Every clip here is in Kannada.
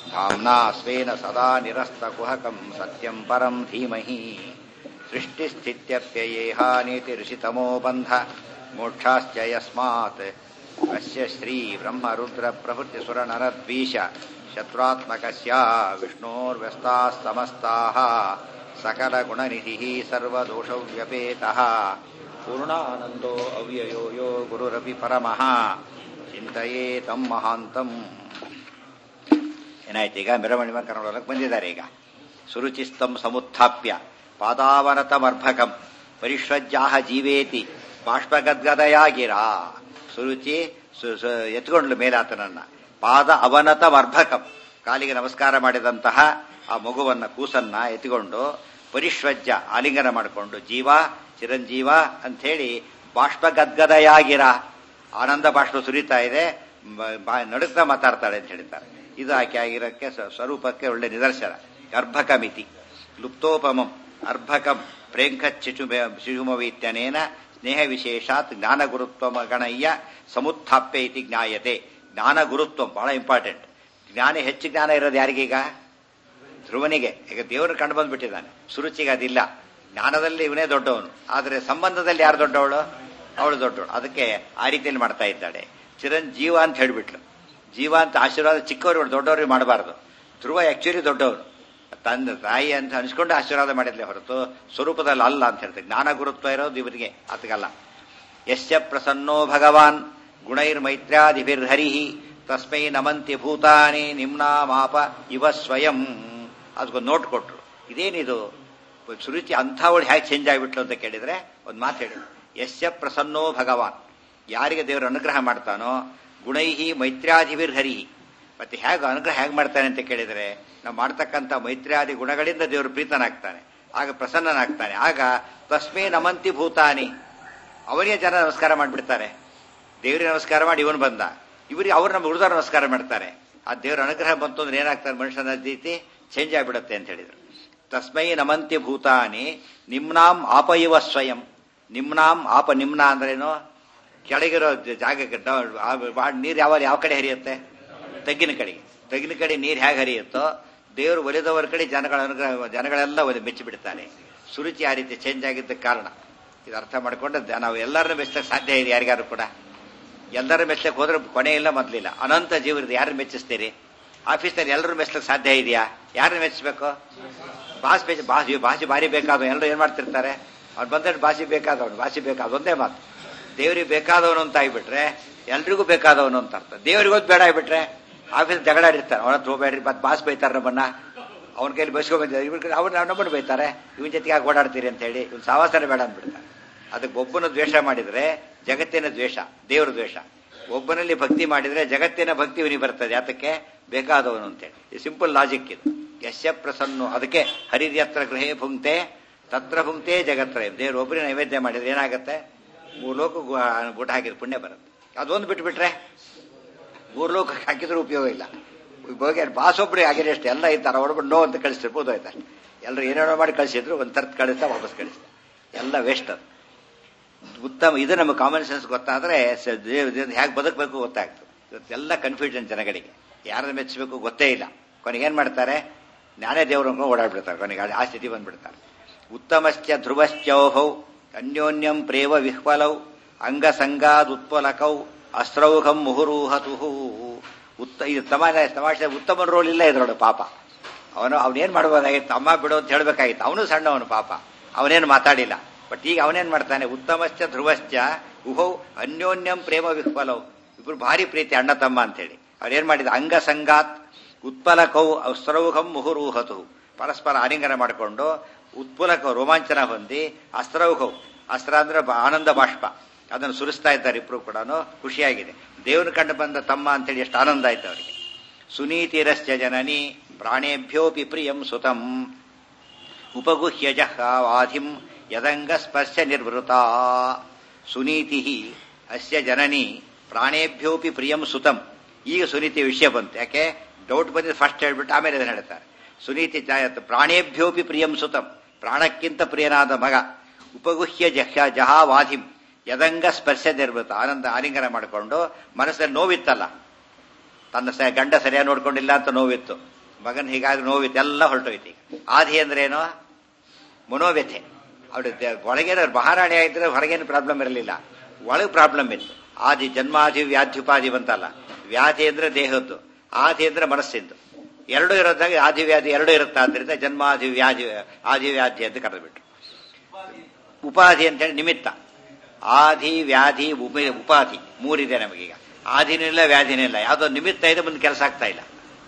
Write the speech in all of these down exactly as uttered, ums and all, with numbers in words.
धाम्ना स्वेन सदा निरस्तकुहकं सत्यं परं धीमहि सृष्टिस्थित्यप्ययेहानीतिर्षितमो बन्ध मोक्षाश्च यस्मात् अस्य श्रीब्रह्मरुद्रप्रभृतिसुरनरद्वीष शत्रुत्मकस्य विष्णोर्व्यस्ताः समस्ताः सकलगुणनिधिः सर्वदोषव्यपेतः पूर्णानन्दो अव्ययो यो गुरुरपि परमः चिन्तयेतं महान्तम्. ಏನಾಯ್ತು ಈಗ ಮೆರವಣಿಗೆ ಕರ್ನಾಟಕ ಬಂದಿದ್ದಾರೆ. ಈಗ ಸುರುಚಿಸ್ತಂ ಸಮುತ್ಥಾಪ್ಯ ಪಾದಾವನತಮರ್ಭಕಂ ಪರಿಶ್ವಜ್ಯಾಹ ಜೀವೇತಿ ಬಾಷ್ಪಗದ್ಗದಯಾಗಿರ. ಸುರುಚಿ ಎತ್ಕೊಂಡ್ಲು ಮೇಲಾತನನ್ನ ಪಾದ ಅವನತಮರ್ಭಕಂ ಕಾಲಿಗೆ ನಮಸ್ಕಾರ ಮಾಡಿದಂತಹ ಆ ಮಗುವನ್ನ ಕೂಸನ್ನ ಎತ್ಕೊಂಡು ಪರಿಶ್ವಜ್ಯ ಆಲಿಂಗನ ಮಾಡಿಕೊಂಡು ಜೀವ ಚಿರಂಜೀವ ಅಂಥೇಳಿ ಬಾಷ್ಪಗದ್ಗದಯಾಗಿರ ಆನಂದ ಬಾಷ್ಪ ಸುರಿತಾ ಇದೆ, ನಡುತ್ತಾ ಮಾತಾಡ್ತಾಳೆ ಅಂತ ಹೇಳಿದ್ದಾರೆ. ಇದು ಆಕೆ ಆಗಿರೋಕ್ಕೆ ಸ್ವರೂಪಕ್ಕೆ ಒಳ್ಳೆ ನಿದರ್ಶನ. ಅರ್ಭಕಮಿತಿ ಲುಪ್ತೋಪಮಂ ಅರ್ಭಕಂ ಪ್ರೇಂಖಚ್ಚಿಷು ಶಿಶುಮವೀತ್ಯನೇನ ಸ್ನೇಹ ವಿಶೇಷಾತ್ ಜ್ಞಾನಗುರುತ್ವ ಗಣಯ್ಯ ಸಮುತ್ಥಾಪ್ಯ ಇತಿ ಜ್ಞಾಯತೆ. ಜ್ಞಾನಗುರುತ್ವ ಬಹಳ ಇಂಪಾರ್ಟೆಂಟ್. ಜ್ಞಾನ ಹೆಚ್ಚು ಜ್ಞಾನ ಇರೋದು ಯಾರಿಗೀಗ? ಧ್ರುವನಿಗೆ. ಈಗ ದೇವರು ಕಂಡು ಬಂದ್ಬಿಟ್ಟಿದ್ದಾನೆ. ಸುರುಚಿಗೆ ಅದಿಲ್ಲ. ಜ್ಞಾನದಲ್ಲಿ ಇವನೇ ದೊಡ್ಡವನು, ಆದರೆ ಸಂಬಂಧದಲ್ಲಿ ಯಾರು ದೊಡ್ಡವಳು? ಅವಳು ದೊಡ್ಡವಳು. ಅದಕ್ಕೆ ಆ ರೀತಿಯಲ್ಲಿ ಮಾಡ್ತಾ ಇದ್ದಾಳೆ. ಚಿರಂಜೀವ ಅಂತ ಹೇಳಿಬಿಟ್ಲು. ಜೀವ ಅಂತ ಆಶೀರ್ವಾದ ಚಿಕ್ಕವರು ದೊಡ್ಡವ್ರಿಗೆ ಮಾಡಬಾರದು. ಧ್ರುವ ಆಕ್ಚುಲಿ ದೊಡ್ಡವರು, ತಂದೆ ತಾಯಿ ಅಂತ ಅನಿಸ್ಕೊಂಡು ಆಶೀರ್ವಾದ ಮಾಡಿದ್ಲೆ ಹೊರತು ಸ್ವರೂಪದಲ್ಲಿ ಅಲ್ಲ ಅಂತ ಹೇಳ್ತಾರೆ. ಜ್ಞಾನ ಗುರುತ್ವ ಇರೋದು ಇವರಿಗೆ, ಅದಕ್ಕಲ್ಲ. ಯಶ್ಯ ಪ್ರಸನ್ನೋ ಭಗವಾನ್ ಗುಣೈರ್ಮೈತ್ರ್ಯಾದಿಭಿರ್ಹರಿ ತಸ್ಮೈ ನಮಂತಿ ಭೂತಾನಿ ನಿಮ್ನಾಮಾಪ ಇವ ಸ್ವಯಂ. ಅದಕ್ಕೊಂದು ನೋಟ್ ಕೊಟ್ರು. ಇದೇನಿದು ಸುರುಚಿ ಅಂಥವಳು ಹೇಗೆ ಚೇಂಜ್ ಆಗಿಬಿಟ್ಲು ಅಂತ ಕೇಳಿದ್ರೆ ಒಂದು ಮಾತು ಹೇಳಿದ್ರು. ಯಶ್ಯ ಪ್ರಸನ್ನೋ ಭಗವಾನ್, ಯಾರಿಗೆ ದೇವರು ಅನುಗ್ರಹ ಮಾಡ್ತಾನೋ, ಗುಣೈಹಿ ಮೈತ್ರ್ಯಾದಿಭಿರ್ಹರಿ. ಮತ್ತೆ ಹೇಗೆ ಅನುಗ್ರಹ ಹೇಗೆ ಮಾಡ್ತಾನೆ ಅಂತ ಕೇಳಿದರೆ, ನಾವು ಮಾಡ್ತಕ್ಕಂಥ ಮೈತ್ರ್ಯಾದಿ ಗುಣಗಳಿಂದ ದೇವರು ಪ್ರೀತನಾಗ್ತಾನೆ, ಆಗ ಪ್ರಸನ್ನನಾಗ್ತಾನೆ. ಆಗ ತಸ್ಮೇ ನಮಂತಿ ಭೂತಾನಿ, ಅವನಿಗೆ ಜನ ನಮಸ್ಕಾರ ಮಾಡಿಬಿಡ್ತಾರೆ. ದೇವರಿಗೆ ನಮಸ್ಕಾರ ಮಾಡಿ ಇವನು ಬಂದ, ಇವರಿಗೆ ಅವ್ರು ನಮ್ಮ ಉಳಿದವ್ರು ನಮಸ್ಕಾರ ಮಾಡ್ತಾರೆ. ಆ ದೇವರ ಅನುಗ್ರಹ ಬಂತು ಅಂದ್ರೆ ಏನಾಗ್ತಾರೆ, ಮನುಷ್ಯನ ರೀತಿ ಚೇಂಜ್ ಆಗಿಬಿಡುತ್ತೆ ಅಂತ ಹೇಳಿದ್ರು. ತಸ್ಮೈ ನಮಂತಿ ಭೂತಾನಿ ನಿಮ್ನಾಂ ಆಪಯುವ ಸ್ವಯಂ. ನಿಮ್ನಾಂ ಆಪ, ನಿಮ್ನ ಅಂದ್ರೇನು? ಕೆಳಗಿರೋ ಜಾಗಕ್ಕೆ ನೀರು ಯಾವಾಗ ಯಾವ ಕಡೆ ಹರಿಯುತ್ತೆ? ತಗ್ಗಿನ ಕಡೆಗೆ. ತಗ್ಗಿನ ಕಡೆ ನೀರು ಹೇಗೆ ಹರಿಯುತ್ತೋ ದೇವರು ಒಲಿದವರ ಕಡೆ ಜನಗಳ ಅನುಗ್ರಹ ಜನಗಳೆಲ್ಲ ಒಲಿ ಮೆಚ್ಚಿ ಬಿಡ್ತಾನೆ. ಸುರುಚಿ ಆ ರೀತಿ ಚೇಂಜ್ ಆಗಿದ್ದ ಕಾರಣ. ಇದು ಅರ್ಥ ಮಾಡಿಕೊಂಡು ನಾವು ಎಲ್ಲರನ್ನ ಮೆಚ್ಚಕ್ಕೆ ಸಾಧ್ಯ ಇದೆ. ಯಾರಿಗಾರು ಕೂಡ ಎಲ್ಲರ ಮೆಚ್ಚಕ್ಕೆ ಹೋದ್ರೆ ಕೊನೆ ಇಲ್ಲ ಮೊದಲಿಲ್ಲ. ಅನಂತ ಜೀವನದ ಯಾರನ್ನ ಮೆಚ್ಚಿಸ್ತೀರಿ? ಆಫೀಸ್ನಲ್ಲಿ ಎಲ್ಲರೂ ಮೆಚ್ಚಲಿಕ್ಕೆ ಸಾಧ್ಯ ಇದೆಯಾ? ಯಾರನ್ನ ಮೆಚ್ಚಬೇಕು? ಭಾಷೆ ಮೆಚ್ಚ ಭಾಷೆ ಭಾಷೆ ಭಾರಿ ಬೇಕಾದವ. ಎಲ್ಲರೂ ಏನ್ ಮಾಡ್ತಿರ್ತಾರೆ, ಅವ್ನು ಬಂದಷ್ಟು ಭಾಷೆ ಬೇಕಾದವನು ಭಾಷೆ ಬೇಕಾದ ಒಂದೇ ಮಾತು. ದೇವರಿಗೆ ಬೇಕಾದವನು ಅಂತ ಆಗಿಬಿಟ್ರೆ ಎಲ್ರಿಗೂ ಬೇಕಾದವನು ಅಂತ ಅರ್ಥ. ದೇವರಿಗೆ ಹೋದ್ ಬೇಡ ಆಗಿಬಿಟ್ರೆ ಆಫೀಸ್ ಜಗಳಾಡಿರ್ತಾರೆ. ಅವನ ಹತ್ರ ಹೋಗ್ಬೇಡ್ರಿ, ಮತ್ತೆ ಬಾಸ್ ಬೈತಾರೆ ನಮ್ಮನ್ನ, ಅವನ ಕೈಲಿ ಬಸ್ಕೊಂಡ್ ಬಂದಿದ್ದಾರೆ, ಇವ್ರ ಅವ್ರು ನಮ್ಮನ್ನು ಬೈತಾರೆ, ಇವನ್ ಜೊತೆಗೆ ಯಾಕೆ ಓಡಾಡ್ತೀರಿ ಅಂತ ಹೇಳಿ ಇವ್ನು ಸಾವಾಸನೆ ಬೇಡ ಅಂದ್ಬಿಡ್ತಾರೆ. ಅದಕ್ಕೆ ಒಬ್ಬನ ದ್ವೇಷ ಮಾಡಿದ್ರೆ ಜಗತ್ತಿನ ದ್ವೇಷ, ದೇವರ ದ್ವೇಷ. ಒಬ್ಬನಲ್ಲಿ ಭಕ್ತಿ ಮಾಡಿದ್ರೆ ಜಗತ್ತಿನ ಭಕ್ತಿ ಇವನಿಗೆ ಬರ್ತದೆ. ಯಾತಕ್ಕೆ? ಬೇಕಾದವನು ಅಂತೇಳಿ. ಈ ಸಿಂಪಲ್ ಲಾಜಿಕ್ ಇದು. ಯಶ್ಯ ಪ್ರಸನ್ನು. ಅದಕ್ಕೆ ಹರಿರ್ಯತ್ರ ಗೃಹೇ ಭುಂಕ್ತೆ ತತ್ರ ಭುಂಕ್ತೆ ಜಗತ್ರಯ. ದೇವರು ಒಬ್ಬರಿಗೆ ನೈವೇದ್ಯ ಮಾಡಿದ್ರೆ ಏನಾಗುತ್ತೆ? ಮೂರು ಲೋಕ ಊಟ ಹಾಕಿದ್ರೆ ಪುಣ್ಯ ಬರುತ್ತೆ. ಅದೊಂದು ಬಿಟ್ಬಿಟ್ರೆ ಮೂರು ಲೋಕಕ್ಕೆ ಹಾಕಿದ್ರೂ ಉಪಯೋಗ ಇಲ್ಲ. ಹೋಗಿ ಬಾಸೊಬ್ಬರಿಗೆ ಆಗಿರೋ ಅಷ್ಟೇ ಎಲ್ಲ ಇರ್ತಾರೆ. ಹೊಡ್ಬಿಟ್ಟು ನೋ ಅಂತ ಕಳಿಸಿರ್ಬೋದು, ಆಯ್ತಾ? ಎಲ್ಲರೂ ಏನೇನೋ ಮಾಡಿ ಕಳಿಸಿದ್ರು, ಒಂದು ತರ್ತ್ ಕಳಿಸ್ತಾ ವಾಪಸ್ ಕಳಿಸ್ತಾ, ಎಲ್ಲ ವೇಸ್ಟ್. ಅದು ಉತ್ತಮ. ಇದು ನಮ್ಮ ಕಾಮನ್ ಸೆನ್ಸ್ ಗೊತ್ತಾದ್ರೆ ಹೇಗೆ ಬದುಕಬೇಕು ಗೊತ್ತಾಗ್ತದೆ. ಇವತ್ತೆಲ್ಲ ಕನ್ಫ್ಯೂಷನ್ ಜನಗಳಿಗೆ. ಯಾರನ್ನ ಮೆಚ್ಚಬೇಕು ಗೊತ್ತೇ ಇಲ್ಲ. ಕೊನೆಗೆ ಏನ್ ಮಾಡ್ತಾರೆ? ನಾನೇ ದೇವ್ರನ್ನ ಓಡಾಡ್ಬಿಡ್ತಾರೆ. ಕೊನೆಗೆ ಆ ಸ್ಥಿತಿ ಬಂದ್ಬಿಡ್ತಾರೆ. ಉತ್ತಮಶ್ಚ ಧ್ರುವಶ್ಚೌಹೌ ಅನ್ಯೋನ್ಯಂ ಪ್ರೇವ ವಿಹ್ವಲೌ ಅಂಗಸಂಗಾದುತ್ಪಲಕೌ ಅಸ್ರೌಘಂ ಮುಹುರೂಹತು. ಉತ್ತ ಇದು ತಮಾಷೆ ತಮಾಷೆ ಉತ್ತಮ ರೋಲ್ ಇಲ್ಲ ಇದ್ರೊಳಗೆ. ಪಾಪ ಅವನು ಅವನೇನ್ ಮಾಡ್ಬೋದಾಗಿತ್ತು? ಅಮ್ಮ ಬಿಡು ಅಂತ ಹೇಳ್ಬೇಕಾಗಿತ್ತು. ಅವನು ಸಣ್ಣವನು ಪಾಪ, ಅವನೇನು ಮಾತಾಡಿಲ್ಲ. ಬಟ್ ಈಗ ಅವನೇನ್ ಮಾಡ್ತಾನೆ? ಉತ್ತಮಶ್ಚ ಧ್ರುವಶ್ಚ ಉಹೌ ಅನ್ಯೋನ್ಯಂ ಪ್ರೇಮ ವಿಹ್ವಲೌ. ಇಬ್ರು ಭಾರಿ ಪ್ರೀತಿ, ಅಣ್ಣ ತಮ್ಮ ಅಂತೇಳಿ. ಅವ್ರೇನ್ ಮಾಡಿದ? ಅಂಗಸಂಗಾತ್ ಉತ್ಪಲಕೌ ಅಸ್ರೌಘಂ ಮುಹುರೂಹತು. ಪರಸ್ಪರ ಆಲಿಂಗನ ಮಾಡಿಕೊಂಡು ಉತ್ಪುಲಕ ರೋಮಾಂಚನ ಹೊಂದಿ ಅಸ್ತ್ರೌಘೌ, ಅಸ್ತ್ರ ಅಂದ್ರೆ ಆನಂದ ಬಾಷ್ಪ, ಅದನ್ನು ಸುರಿಸ್ತಾ ಇದ್ದಾರೆ ಇಬ್ರು ಕೂಡ. ಖುಷಿಯಾಗಿದೆ. ದೇವನ ಕಂಡು ಬಂದ ತಮ್ಮ ಅಂತೇಳಿ ಎಷ್ಟು ಆನಂದ ಆಯ್ತು ಅವರಿಗೆ. ಸುನೀತಿರಶ್ಚ ಜನನಿ ಪ್ರಾಣೇಭ್ಯೋಪಿ ಪ್ರಿಯಂ ಸುತಂ ಉಪಗುಹ್ಯ ಜಹ್ವಾಧಿಂ ಯದಂಗ ಸ್ಪರ್ಶ ನಿರ್ವೃತ. ಸುನೀತಿ ಅಸ್ಯ ಜನನಿ ಪ್ರಾಣೇಭ್ಯೋಪಿ ಪ್ರಿಯಂ ಸುತಂ. ಈಗ ಸುನೀತಿ ವಿಷಯ ಬಂತು. ಯಾಕೆ ಡೌಟ್ ಬಂದಿದೆ? ಫಸ್ಟ್ ಹೇಳ್ಬಿಟ್ಟು ಆಮೇಲೆ ಅದನ್ನು ಹೇಳ್ತಾರೆ. ಸುನೀತಿ ಪ್ರಾಣೇಭ್ಯೋಪಿ ಪ್ರಿಯಂ ಸುತಂ, ಪ್ರಾಣಕ್ಕಿಂತ ಪ್ರಿಯನಾದ ಮಗ. ಉಪಗುಹ್ಯ ಜಹ್ಯ ಜಹಾವಾಧಿಂ ಯದಂಗ ಸ್ಪರ್ಶ ನಿರ್ವೃತ. ಆನಂದ ಆಲಿಂಗನ ಮಾಡಿಕೊಂಡು ಮನಸ್ಸಲ್ಲಿ ನೋವಿತ್ತಲ್ಲ, ತನ್ನ ಗಂಡ ಸರಿಯಾಗಿ ನೋಡ್ಕೊಂಡಿಲ್ಲ ಅಂತ ನೋವಿತ್ತು. ಮಗನ್ ಹೀಗಾಗಿ ನೋವಿತ್ತು ಎಲ್ಲ ಹೊರಟೋಯ್ತು. ಈಗ ಆದಿ ಅಂದ್ರೆ ಏನು? ಮನೋವ್ಯಥೆ. ಅವ್ರ ಒಳಗೇನ ಮಹಾರಾಣಿ ಆಗಿದ್ರೆ ಹೊರಗೇನು ಪ್ರಾಬ್ಲಮ್ ಇರಲಿಲ್ಲ, ಒಳಗೆ ಪ್ರಾಬ್ಲಮ್ ಇತ್ತು. ಆದಿ ಜನ್ಮಾದಿ ವ್ಯಾಧ್ಯುಪಾದಿ ಬಂತಲ್ಲ, ವ್ಯಾಧಿ ಅಂದ್ರೆ ದೇಹದ್ದು, ಆದಿ ಅಂದ್ರೆ ಮನಸ್ಸಿಂದು. ಎರಡು ಇರೋದಾಗ ಆದಿ ವ್ಯಾಧಿ ಎರಡು ಇರುತ್ತಾ, ಆದ್ರಿಂದ ಜನ್ಮಾದಿ ವ್ಯಾಧಿ ಆದಿ ವ್ಯಾಧಿ ಅಂತ ಕರೆದ್ಬಿಟ್ರು. ಉಪಾಧಿ ಅಂತೇಳಿ ನಿಮಿತ್ತ. ಆದಿ ವ್ಯಾಧಿ ಉಪಾಧಿ ಮೂರಿದೆ ನಮಗೀಗ. ಆದಿನಿಲ್ಲ ವ್ಯಾಧಿನಿಲ್ಲ, ಯಾವುದೋ ನಿಮಿತ್ತ ಇದೆ, ಮುಂದೆ ಕೆಲಸ ಆಗ್ತಾ ಇಲ್ಲ.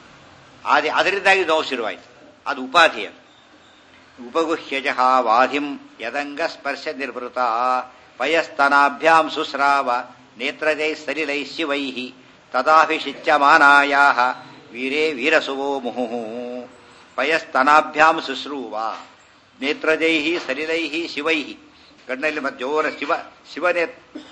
ಆದಿ ಅದರಿಂದಾಗಿ ನೋವು ಶುರುವಾಯಿತು, ಅದು ಉಪಾಧಿ. ಅದು ಉಪಗುಹ್ಯಜಃ ವಾಧಿಂ ಯದಂಗ ಸ್ಪರ್ಶ ನಿರ್ವೃತ ಪಯಸ್ತನಾಭ್ಯಾಂ ಸುಸ್ರಾವ ನೇತ್ರಜೈ ಸಲಿಲೈ ಶಿವೈ ತದಾಭಿಷಿಚ್ಯಮಾನಾಯಾ ವೀರೇ ವೀರಸುವೋ ಮುಹುಃ. ಪಯಸ್ತನಾಭ್ಯಾಂ ಶುಶ್ರೂವ ನೇತ್ರಜೈ ಸಲಿಲೈ ಶಿವೈ. ಕಣ್ಣಲ್ಲಿ ಮತ್ತೆ ಜೋರ ಶಿವ ಶಿವನೇ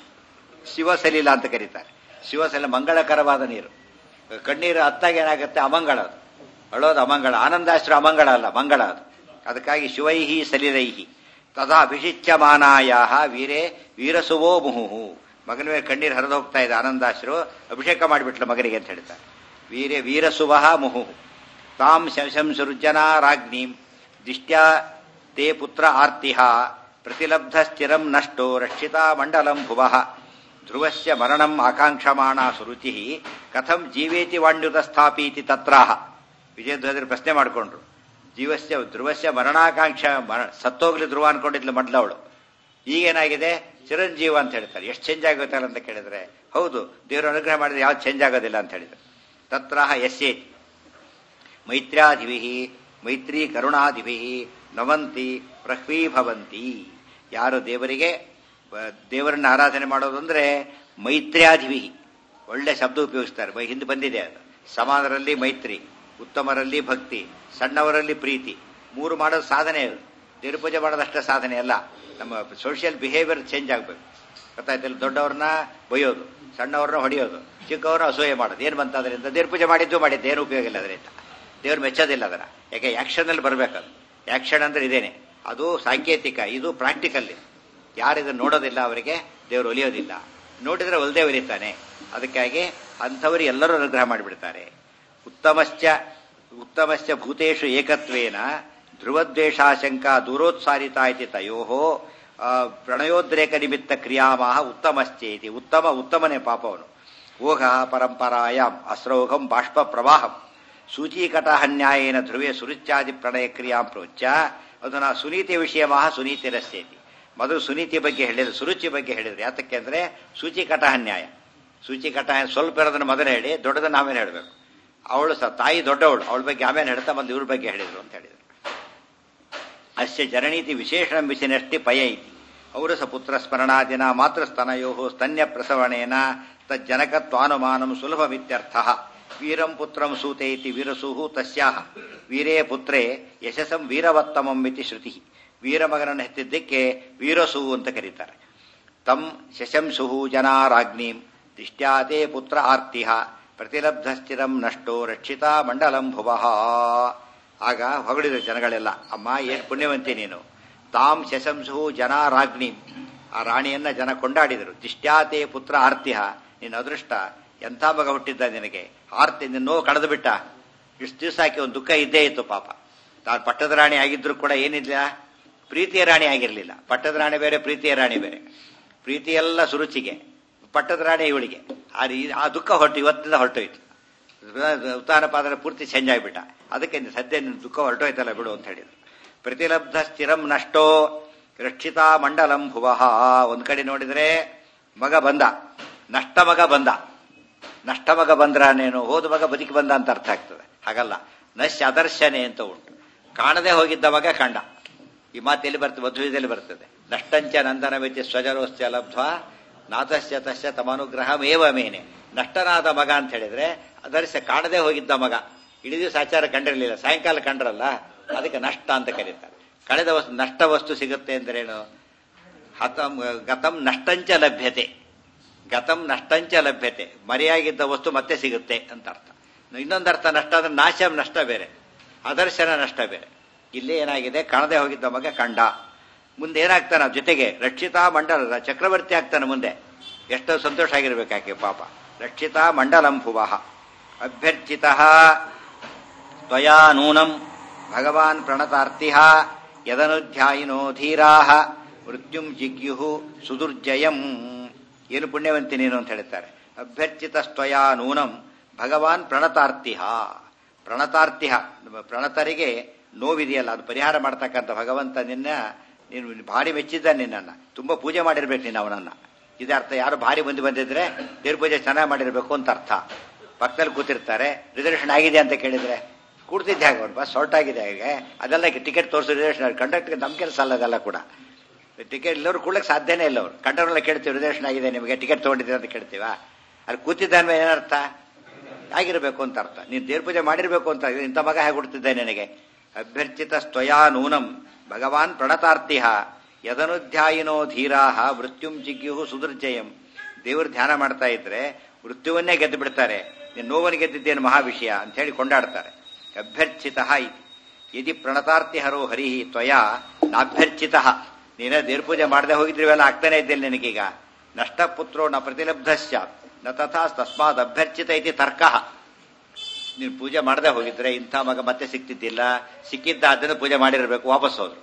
ಶಿವಸಲಿಲ ಅಂತ ಕರೀತಾರೆ. ಶಿವಸಲಿಲ ಮಂಗಳಕರವಾದ ನೀರು. ಕಣ್ಣೀರು ಹತ್ತಾಗ ಏನಾಗುತ್ತೆ? ಅಮಂಗಳ. ಅದು ಅಳೋದು ಅಮಂಗಳ. ಆನಂದಾಶ್ರು ಅಮಂಗಳ ಅಲ್ಲ, ಮಂಗಳ ಅದು. ಅದಕ್ಕಾಗಿ ಶಿವೈಹಿ ಸಲಿಲೈಹಿ ತದಾ ಅಭಿಷಿಚ್ಯಮಾನಾಯ ವೀರೇ ವೀರಸುವೋ ಮುಹುಹು. ಮಗನ ಮೇಲೆ ಕಣ್ಣೀರು ಹರಿದು ಹೋಗ್ತಾ ಇದೆ, ಆನಂದಾಶ್ರು ಅಭಿಷೇಕ ಮಾಡಿಬಿಟ್ಲು ಮಗನಿಗೆ ಅಂತ ಹೇಳ್ತಾರೆ. ವೀರೇ ವೀರಸುವ ಮುಹುಹು. ತಾಂ ಶಂಸರುಜ್ಜನಾ ರಾಜ್ಞೀಂ ದಿಷ್ಟ್ಯಾ ತೇ ಪುತ್ರ ಆರ್ತಿಹ ಪ್ರತಿಲಬ್ಧ ಸ್ಥಿರಂ ನಷ್ಟೋ ರಕ್ಷಿತಾ ಮಂಡಲಂ ಭುವಃ ಧ್ರುವಸ್ಯ ಮರಣಂ ಆಕಾಂಕ್ಷಮಾಣ ಸುರುಚಿ ಕಥಂ ಜೀವೇತಿ ವಾಣ್ಯುತ ಸ್ಥಾಪೀತಿ ತತ್ರಾಹ. ವಿಜಯಧ್ವಜರು ಪ್ರಶ್ನೆ ಮಾಡಿಕೊಂಡ್ರು. ಜೀವಸ್ಯ ಧ್ರುವಸ್ಯ ಮರಣಾಕಾಂಕ್ಷ ಮರ ಸತ್ತೋಗ್ಲಿ ಧ್ರುವ ಅನ್ಕೊಂಡಿದ್ಲು ಮೊದಲವಳು. ಈಗೇನಾಗಿದೆ? ಚಿರಂಜೀವ ಅಂತ ಹೇಳ್ತಾರೆ. ಎಷ್ಟು ಚೇಂಜ್ ಆಗುತ್ತಲ್ಲ ಅಂತ ಕೇಳಿದ್ರೆ, ಹೌದು, ದೇವರು ಅನುಗ್ರಹ ಮಾಡಿದ್ರೆ ಯಾವ್ದು ಚೇಂಜ್ ಆಗೋದಿಲ್ಲ ಅಂತ ಹೇಳಿದ್ರು. ತತ್ರಾಹ ಯಸ್ಯೇ ಮೈತ್ರ್ಯಾಧಿಭಿ ಮೈತ್ರಿ ಕರುಣಾಧಿಭಿ ನವಂತಿ ಪ್ರಹ್ವೀಭವಂತಿ. ಯಾರು ದೇವರಿಗೆ ದೇವರನ್ನ ಆರಾಧನೆ ಮಾಡೋದು ಅಂದ್ರೆ ಮೈತ್ರ್ಯಾಧಿಭಿ, ಒಳ್ಳೆ ಶಬ್ದ ಉಪಯೋಗಿಸ್ತಾರೆ. ಹಿಂದೆ ಬಂದಿದೆ ಅದು. ಸಮಾನರಲ್ಲಿ ಮೈತ್ರಿ, ಉತ್ತಮರಲ್ಲಿ ಭಕ್ತಿ, ಸಣ್ಣವರಲ್ಲಿ ಪ್ರೀತಿ. ಮೂರು ಮಾಡೋದು ಸಾಧನೆ. ಅದು ದೇವ್ರ ಪೂಜೆ ಮಾಡೋದಷ್ಟೇ ಸಾಧನೆ ಅಲ್ಲ, ನಮ್ಮ ಸೋಷಿಯಲ್ ಬಿಹೇವಿಯರ್ ಚೇಂಜ್ ಆಗಬೇಕು. ಗೊತ್ತಾಯ್ತಲ್ಲ? ದೊಡ್ಡವ್ರನ್ನ ಬೈಯೋದು, ಸಣ್ಣವ್ರನ್ನ ಹೊಡೆಯೋದು, ಚಿಕ್ಕವ್ರನ್ನ ಅಸೂಯೆ ಮಾಡೋದು. ಏನು ಬಂತ ಅದರಿಂದ? ದೇವ್ರ ಪೂಜೆ ಮಾಡಿದ್ದು ಮಾಡಿದ್ದು ಏನು ಉಪಯೋಗ ಇಲ್ಲ ಅದರಿಂದ. ದೇವ್ರು ಮೆಚ್ಚೋದಿಲ್ಲ ಅದರ. ಯಾಕೆ? ಆಕ್ಷನಲ್ಲಿ ಬರಬೇಕದು. ಆಕ್ಷನ್ ಅಂದ್ರೆ ಇದೇನೆ, ಅದು ಸಾಂಕೇತಿಕ, ಇದು ಪ್ರಾಕ್ಟಿಕಲ್. ಯಾರಿದನ್ನು ನೋಡೋದಿಲ್ಲ ಅವರಿಗೆ ದೇವರು ಒಲಿಯೋದಿಲ್ಲ. ನೋಡಿದ್ರೆ ಒಲ್ದೇ ಒಲಿತಾನೆ. ಅದಕ್ಕಾಗಿ ಅಂಥವರು ಎಲ್ಲರೂ ಅನುಗ್ರಹ ಮಾಡಿಬಿಡ್ತಾರೆ. ಉತ್ತಮಶ್ಚ ಉತ್ತಮಶ್ಚ ಭೂತೇಶು ಏಕತ್ವೇನ ಧ್ರುವದ್ವೇಷಾಶಂಕ ದೂರೋತ್ಸಾರಿತಾ ಇತಿ ತಯೋಹೋ ಪ್ರಣಯೋದ್ರೇಕ ನಿಮಿತ್ತ ಕ್ರಿಯಾಮಾಹ ಉತ್ತಮಶ್ಚೇತಿ. ಉತ್ತಮ ಉತ್ತಮನೇ ಪಾಪವನು. ಓಘ ಪರಂಪರಾಯಾಂ ಅಸ್ರೌಘಂ ಬಾಷ್ಪ ಪ್ರವಾಹಂ ಸೂಚೀಕಟಹನ್ಯಾಯೇನ ಧ್ರುವೇ ಸುರುಚ್ಯಾದಿ ಪ್ರಣಯ ಕ್ರಿಯಾಂ ಪ್ರೋಚ್ಯ ಅದನ್ನ ಸುನೀತಿ ವಿಷಯಮಾಹ ಸುನೀತಿರಸ್ಯೇತಿ. ಮೊದಲು ಸುನೀತಿ ಬಗ್ಗೆ ಹೇಳಿದ್ರು, ಸುರುಚಿ ಬಗ್ಗೆ ಹೇಳಿದ್ರು. ಯಾತಕ್ಕೆ ಅಂದ್ರೆ ಸೂಚಿಕಟಹನ್ಯಾಯ. ಸೂಚಿಕಟಹ ಸ್ವಲ್ಪ ಇರೋದನ್ನ ಮೊದಲು ಹೇಳಿ, ದೊಡ್ಡದನ್ನ ಆಮೇಲೆ ಹೇಳಬೇಕು. ಅವಳು ಸ ತಾಯಿ ದೊಡ್ಡವಳು, ಅವಳ ಬಗ್ಗೆ ಆಮೇಲೆ ಹೇಳ್ತಾ ಬಂದು ಇವ್ರ ಬಗ್ಗೆ ಹೇಳಿದ್ರು ಅಂತ ಹೇಳಿದ್ರು. ಅಸ್ಯ ಜನನೀತಿ ವಿಶೇಷಣ ವಿಷಯನಷ್ಟಿ ಪಯ ಇತಿ. ಅವರು ಸ ಪುತ್ರ ಸ್ಮರಣಾದಿನ ಮಾತೃ ಸ್ತನಯೋ ಸ್ತನ್ಯ ಪ್ರಸವಣೇನ ತಜ್ಜನಕತ್ವಾನುಮಾನಂ ಸುಲಭಮಿತ್ಯರ್ಥ. ವೀರಂ ಪುತ್ರಂ ಸೂತೆ ಇತಿ ವೀರಸೂಹು ತಸ್ಯಾಹ ವೀರೇ ಪುತ್ರೇ ಯಶಸಂ ವೀರವತ್ತಮಂ ಇತಿ ಶ್ರುತಿ. ವೀರಮಗನನ್ನು ಹೆತ್ತಿದ್ದಕ್ಕೆ ವೀರಸೂ ಅಂತ ಕರೀತಾರೆ. ತಂ ಶಶಂಸುಹು ಜನಾ ರಾಜ್ಞೀಂ ದಿಷ್ಟ್ಯಾತೆ ಪುತ್ರ ಆರ್ತಿಹ ಪ್ರತಿಲಬ್ಧ ಸ್ಥಿರಂ ನಷ್ಟೋ ರಕ್ಷಿತಾ ಮಂಡಲಂ ಭುವಃ. ಆಗ ಹೊಗಳಿದ್ರು ಜನಗಳೆಲ್ಲ, ಅಮ್ಮ ಏನ್ ಪುಣ್ಯವಂತಿ ನೀನು. ತಾಂ ಶಶಂಸುಹು ಜನಾ ರಾಜ್ಞೀಂ, ಆ ರಾಣಿಯನ್ನ ಜನ ಕೊಂಡಾಡಿದರು. ದಿಷ್ಟ್ಯಾತೆ ಪುತ್ರ ಆರ್ತಿಹ, ನಿನ್ನ ಅದೃಷ್ಟ, ಎಂಥ ಮಗ ಹುಟ್ಟಿದ್ದ ನಿನಗೆ. ಆರ್ತಿ ನಿನ್ನ ನೋವು ಕಳೆದು ಬಿಟ್ಟ. ಇಷ್ಟು ದಿವಸ ಆಕೆ ಒಂದು ದುಃಖ ಇದ್ದೇ ಇತ್ತು ಪಾಪ. ತಾನು ಪಟ್ಟದ ರಾಣಿ ಆಗಿದ್ರು ಕೂಡ ಏನಿಲ್ಲ, ಪ್ರೀತಿಯ ರಾಣಿ ಆಗಿರ್ಲಿಲ್ಲ. ಪಟ್ಟದ ರಾಣಿ ಬೇರೆ, ಪ್ರೀತಿಯ ರಾಣಿ ಬೇರೆ. ಪ್ರೀತಿಯೆಲ್ಲ ಸುರುಚಿಗೆ, ಪಟ್ಟದ ರಾಣಿ ಇವಳಿಗೆ. ಆ ದುಃಖ ಹೊರಟು ಇವತ್ತಿಂದ ಹೊರಟೋಯ್ತು. ಉತ್ತಾನಪಾದರ ಪೂರ್ತಿ ಚೇಂಜ್ ಆಗಿಬಿಟ್ಟ. ಅದಕ್ಕೆ ಸದ್ಯ ನಿನ್ನ ದುಃಖ ಹೊರಟೋಯ್ತಲ್ಲ ಬಿಡು ಅಂತ ಹೇಳಿದ್ರು. ಪ್ರತಿಲಬ್ಧ ಸ್ಥಿರಂ ನಷ್ಟೋ ರಕ್ಷಿತಾ ಮಂಡಲಂ ಭುವಃ. ಒಂದ್ ಕಡೆ ನೋಡಿದ್ರೆ ಮಗ ಬಂದ, ನಷ್ಟ ಮಗ ಬಂದ. ನಷ್ಟ ಮಗ ಬಂದ್ರಾನೇನು, ಹೋದ ಮಗ ಬದುಕಿ ಬಂದ ಅಂತ ಅರ್ಥ ಆಗ್ತದೆ. ಹಾಗಲ್ಲ, ನಶ್ ಅದರ್ಶನೆ ಅಂತ ಉಂಟು. ಕಾಣದೆ ಹೋಗಿದ್ದ ಮಗ ಕಂಡ. ಈ ಮಾತೆಲ್ಲಿ ಬರ್ತದೆ? ಮಧ್ವದಲ್ಲಿ ಬರ್ತದೆ. ನಷ್ಟಂಚ ನಂದನವಿತಿ ಸ್ವಜರೋಶ್ಚ ಲಬ್ಧ್ವಾ ನಾಥಶ್ಚ ತಶ್ಚ ತಮನುಗ್ರಹಮೇವ ಮೇನೆ. ನಷ್ಟನಾದ ಮಗ ಅಂತ ಹೇಳಿದ್ರೆ ಅದರ್ಶ, ಕಾಣದೆ ಹೋಗಿದ್ದ ಮಗ. ಇಡೀ ದಿವಸ ಆಚಾರ ಕಂಡಿರಲಿಲ್ಲ, ಸಾಯಂಕಾಲ ಕಂಡ್ರಲ್ಲ, ಅದಕ್ಕೆ ನಷ್ಟ ಅಂತ ಕರೀತಾರೆ. ಕಳೆದ ವಸ್ತು, ನಷ್ಟ ವಸ್ತು ಸಿಗುತ್ತೆ ಅಂದ್ರೇನು? ಹತಂ ಗತಂ ನಷ್ಟಂಚ ಲಭ್ಯತೆ. ಗತಂ ನಷ್ಟಂಚ ಲಭ್ಯತೆ, ಮರೆಯಾಗಿದ್ದ ವಸ್ತು ಮತ್ತೆ ಸಿಗುತ್ತೆ ಅಂತ ಅರ್ಥ. ಇನ್ನೊಂದರ್ಥ ನಷ್ಟ ಅಂದ್ರೆ ನಾಶ ನಷ್ಟ ಬೇರೆ, ಅದರ್ಶನ ನಷ್ಟ ಬೇರೆ. ಇಲ್ಲಿ ಏನಾಗಿದೆ, ಕಾಣದೆ ಹೋಗಿದ್ದ ಮಗ ಕಂಡ. ಮುಂದೆ ಏನಾಗ್ತಾನ? ಜೊತೆಗೆ ರಕ್ಷಿತಾ ಮಂಡಲ ಚಕ್ರವರ್ತಿ ಆಗ್ತಾನೆ ಮುಂದೆ. ಎಷ್ಟೋ ಸಂತೋಷ ಆಗಿರ್ಬೇಕಾಕೆ ಪಾಪ. ರಕ್ಷಿತಾ ಮಂಡಲಂ ಭುವಃ ಅಭ್ಯರ್ಚಿತ ತ್ವಯಾ ನೂನಂ ಭಗವಾನ್ ಪ್ರಣತಾರ್ತಿಹ ಯದನುಧ್ಯಾಯಿನೋ ಧೀರಾಹ ಮೃತ್ಯುಂ ಜಿಗ್ಯುಹು ಸುದುರ್ಜಯಂ. ಏನು ಪುಣ್ಯವಂತಿ ನೀನು ಅಂತ ಹೇಳ್ತಾರೆ. ಅಭ್ಯರ್ಚಿತ ತ್ವಯಾ ನೂನಂ ಭಗವಾನ್ ಪ್ರಣತಾರ್ತಿಹ. ಪ್ರಣತಾರ್ತಿಹ ಪ್ರಣತರಿಗೆ ನೋವಿದೆಯಲ್ಲ ಅದು ಪರಿಹಾರ ಮಾಡ್ತಕ್ಕಂಥ ಭಗವಂತ ನಿನ್ನ ನೀನು ಭಾರಿ ಮೆಚ್ಚಿದ್ದ, ನಿನ್ನನ್ನು ತುಂಬಾ ಪೂಜೆ ಮಾಡಿರ್ಬೇಕು ನೀನು ಅವನನ್ನ. ಇದೇ ಅರ್ಥ. ಯಾರು ಭಾರಿ ಮಂದಿ ಬಂದಿದ್ರೆ ದೇವ್ರ ಪೂಜೆ ಚೆನ್ನಾಗಿ ಮಾಡಿರ್ಬೇಕು ಅಂತ ಅರ್ಥ. ಪಕ್ಕದಲ್ಲಿ ಕೂತಿರ್ತಾರೆ, ರಿಸರ್ವೇಷನ್ ಆಗಿದೆ ಅಂತ ಕೇಳಿದ್ರೆ ಕೂಡ್ತಿದ್ದೆ ಹಾಗೆ ಅವ್ರು ಬಸ್ ಶಾರ್ಟ್ ಆಗಿದೆ ಹಾಗೆ ಅದೆಲ್ಲ ಟಿಕೆಟ್ ತೋರಿಸೋ ರಿಸರ್ವೇಷನ್ ಕಂಡಕ್ಟರ್ಗೆ ನಮ್ಮ ಕೆಲಸ ಅಲ್ಲ ಅದೆಲ್ಲ ಕೂಡ. ಟಿಕೆಟ್ ಇಲ್ಲವ್ರು ಕೂಡಕ್ಕೆ ಸಾಧ್ಯನೇ ಇಲ್ಲ. ಅವರು ಕಂಡಕ್ಟರ್ನೆಲ್ಲ ಕೇಳ್ತೀವಿ ರಿಸರ್ವೇಷನ್ ಆಗಿದೆ ನಿಮಗೆ ಟಿಕೆಟ್ ತೊಗೊಂಡಿದ್ದೀರ ಅಂತ ಕೇಳ್ತೀವ. ಅಲ್ಲಿ ಕೂತಿದ್ದಾನೆ ಏನರ್ಥ ಆಗಿರ್ಬೇಕು ಅಂತ ಅರ್ಥ. ನೀನು ದೇವ್ರ ಪೂಜೆ ಮಾಡಿರ್ಬೇಕು ಅಂತ. ಇಂಥ ಮಗ ಹೇಗೆ ಹುಡ್ತಿದ್ದೆ ನಿನಗೆ. ಅಭ್ಯರ್ಚಿತ ಸ್ತಯಾ ನೂನಂ ಭಗವಾನ್ ಪ್ರಣತಾರ್ತಿಹ ಯದನುಧ್ಯಾಯಿನೋ ಧೀರಾಹ ಮೃತ್ಯುಂ ಜಿಗ್ಯುಹು ಸುದುರ್ಜಯಂ. ದೇವ್ರ ಧ್ಯಾನ ಮಾಡ್ತಾ ಇದ್ರೆ ಮೃತ್ಯುವನ್ನೇ ಗೆದ್ದು ಬಿಡ್ತಾರೆ. ನೀನು ನೋವನ್ನು ಗೆದ್ದಿದ್ದೇನು ಮಹಾ ವಿಷಯ ಅಂತ ಹೇಳಿ ಕೊಂಡಾಡ್ತಾರೆ. ಅಭ್ಯರ್ಚಿತ ಇತಿ ಯದಿ ಪ್ರಣತಾರ್ತಿ ಹರೋ ಹರಿಹಿ ತ್ವಯಾ ನಾಭ್ಯರ್ಚಿತ. ನೀನೇ ದೇವ್ರ ಪೂಜೆ ಮಾಡದೆ ಹೋಗಿದ್ರಿವೆಲ್ಲ ಆಗ್ತಾನೆ ಇದ್ದಿಲ್ಲ ನಿನಗೀಗ. ನಷ್ಟ ಪುತ್ರೋ ನ ಪ್ರತಿಲಬ್ಧಶ್ಚ ನ ತಥಾ ತಸ್ಮಾದ್ ಅಭ್ಯರ್ಚಿತ ಇತಿ ತರ್ಕ. ನೀನು ಪೂಜೆ ಮಾಡದೆ ಹೋಗಿದ್ರೆ ಇಂಥ ಮಗ ಮತ್ತೆ ಸಿಕ್ತಿದ್ದಿಲ್ಲ. ಸಿಕ್ಕಿದ್ದ ಅದನ್ನು ಪೂಜೆ ಮಾಡಿರಬೇಕು, ವಾಪಸ್ ಹೋದ್ರು.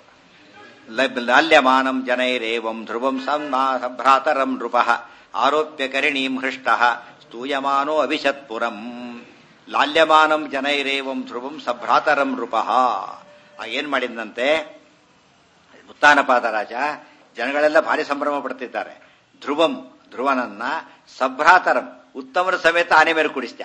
ಲಾಲ್ಯಮಾನಂ ಜನೈರೇವಂ ಧ್ರುವಂ ಸಂಭ್ರಾತರಂ ನೃಪಃ ಆರೋಪ್ಯ ಕರಿಣೀಂ ಹೃಷ್ಟಃ ಸ್ತೂಯಮಾನೋ ಅಭಿಷತ್ಪುರಂ. ಲಾಲ್ಯಮಾನಂ ಜನೈರೇವಂ ಧ್ರುವಂ ಸಭ್ರಾತರಂ ನೃಪಃ. ಏನ್ ಮಾಡಿದಂತೆ ಉತ್ತಾನಪಾದ ರಾಜ ಜನಗಳೆಲ್ಲ ಭಾರಿ ಸಂಭ್ರಮ ಪಡ್ತಿದ್ದಾರೆ. ಧ್ರುವಂ ಧ್ರುವನನ್ನ ಸಭ್ರಾತರಂ ಉತ್ತಮರ ಸಮೇತ ಆನೆ ಮೇಲೆ ಕುಡಿಸ್ತ.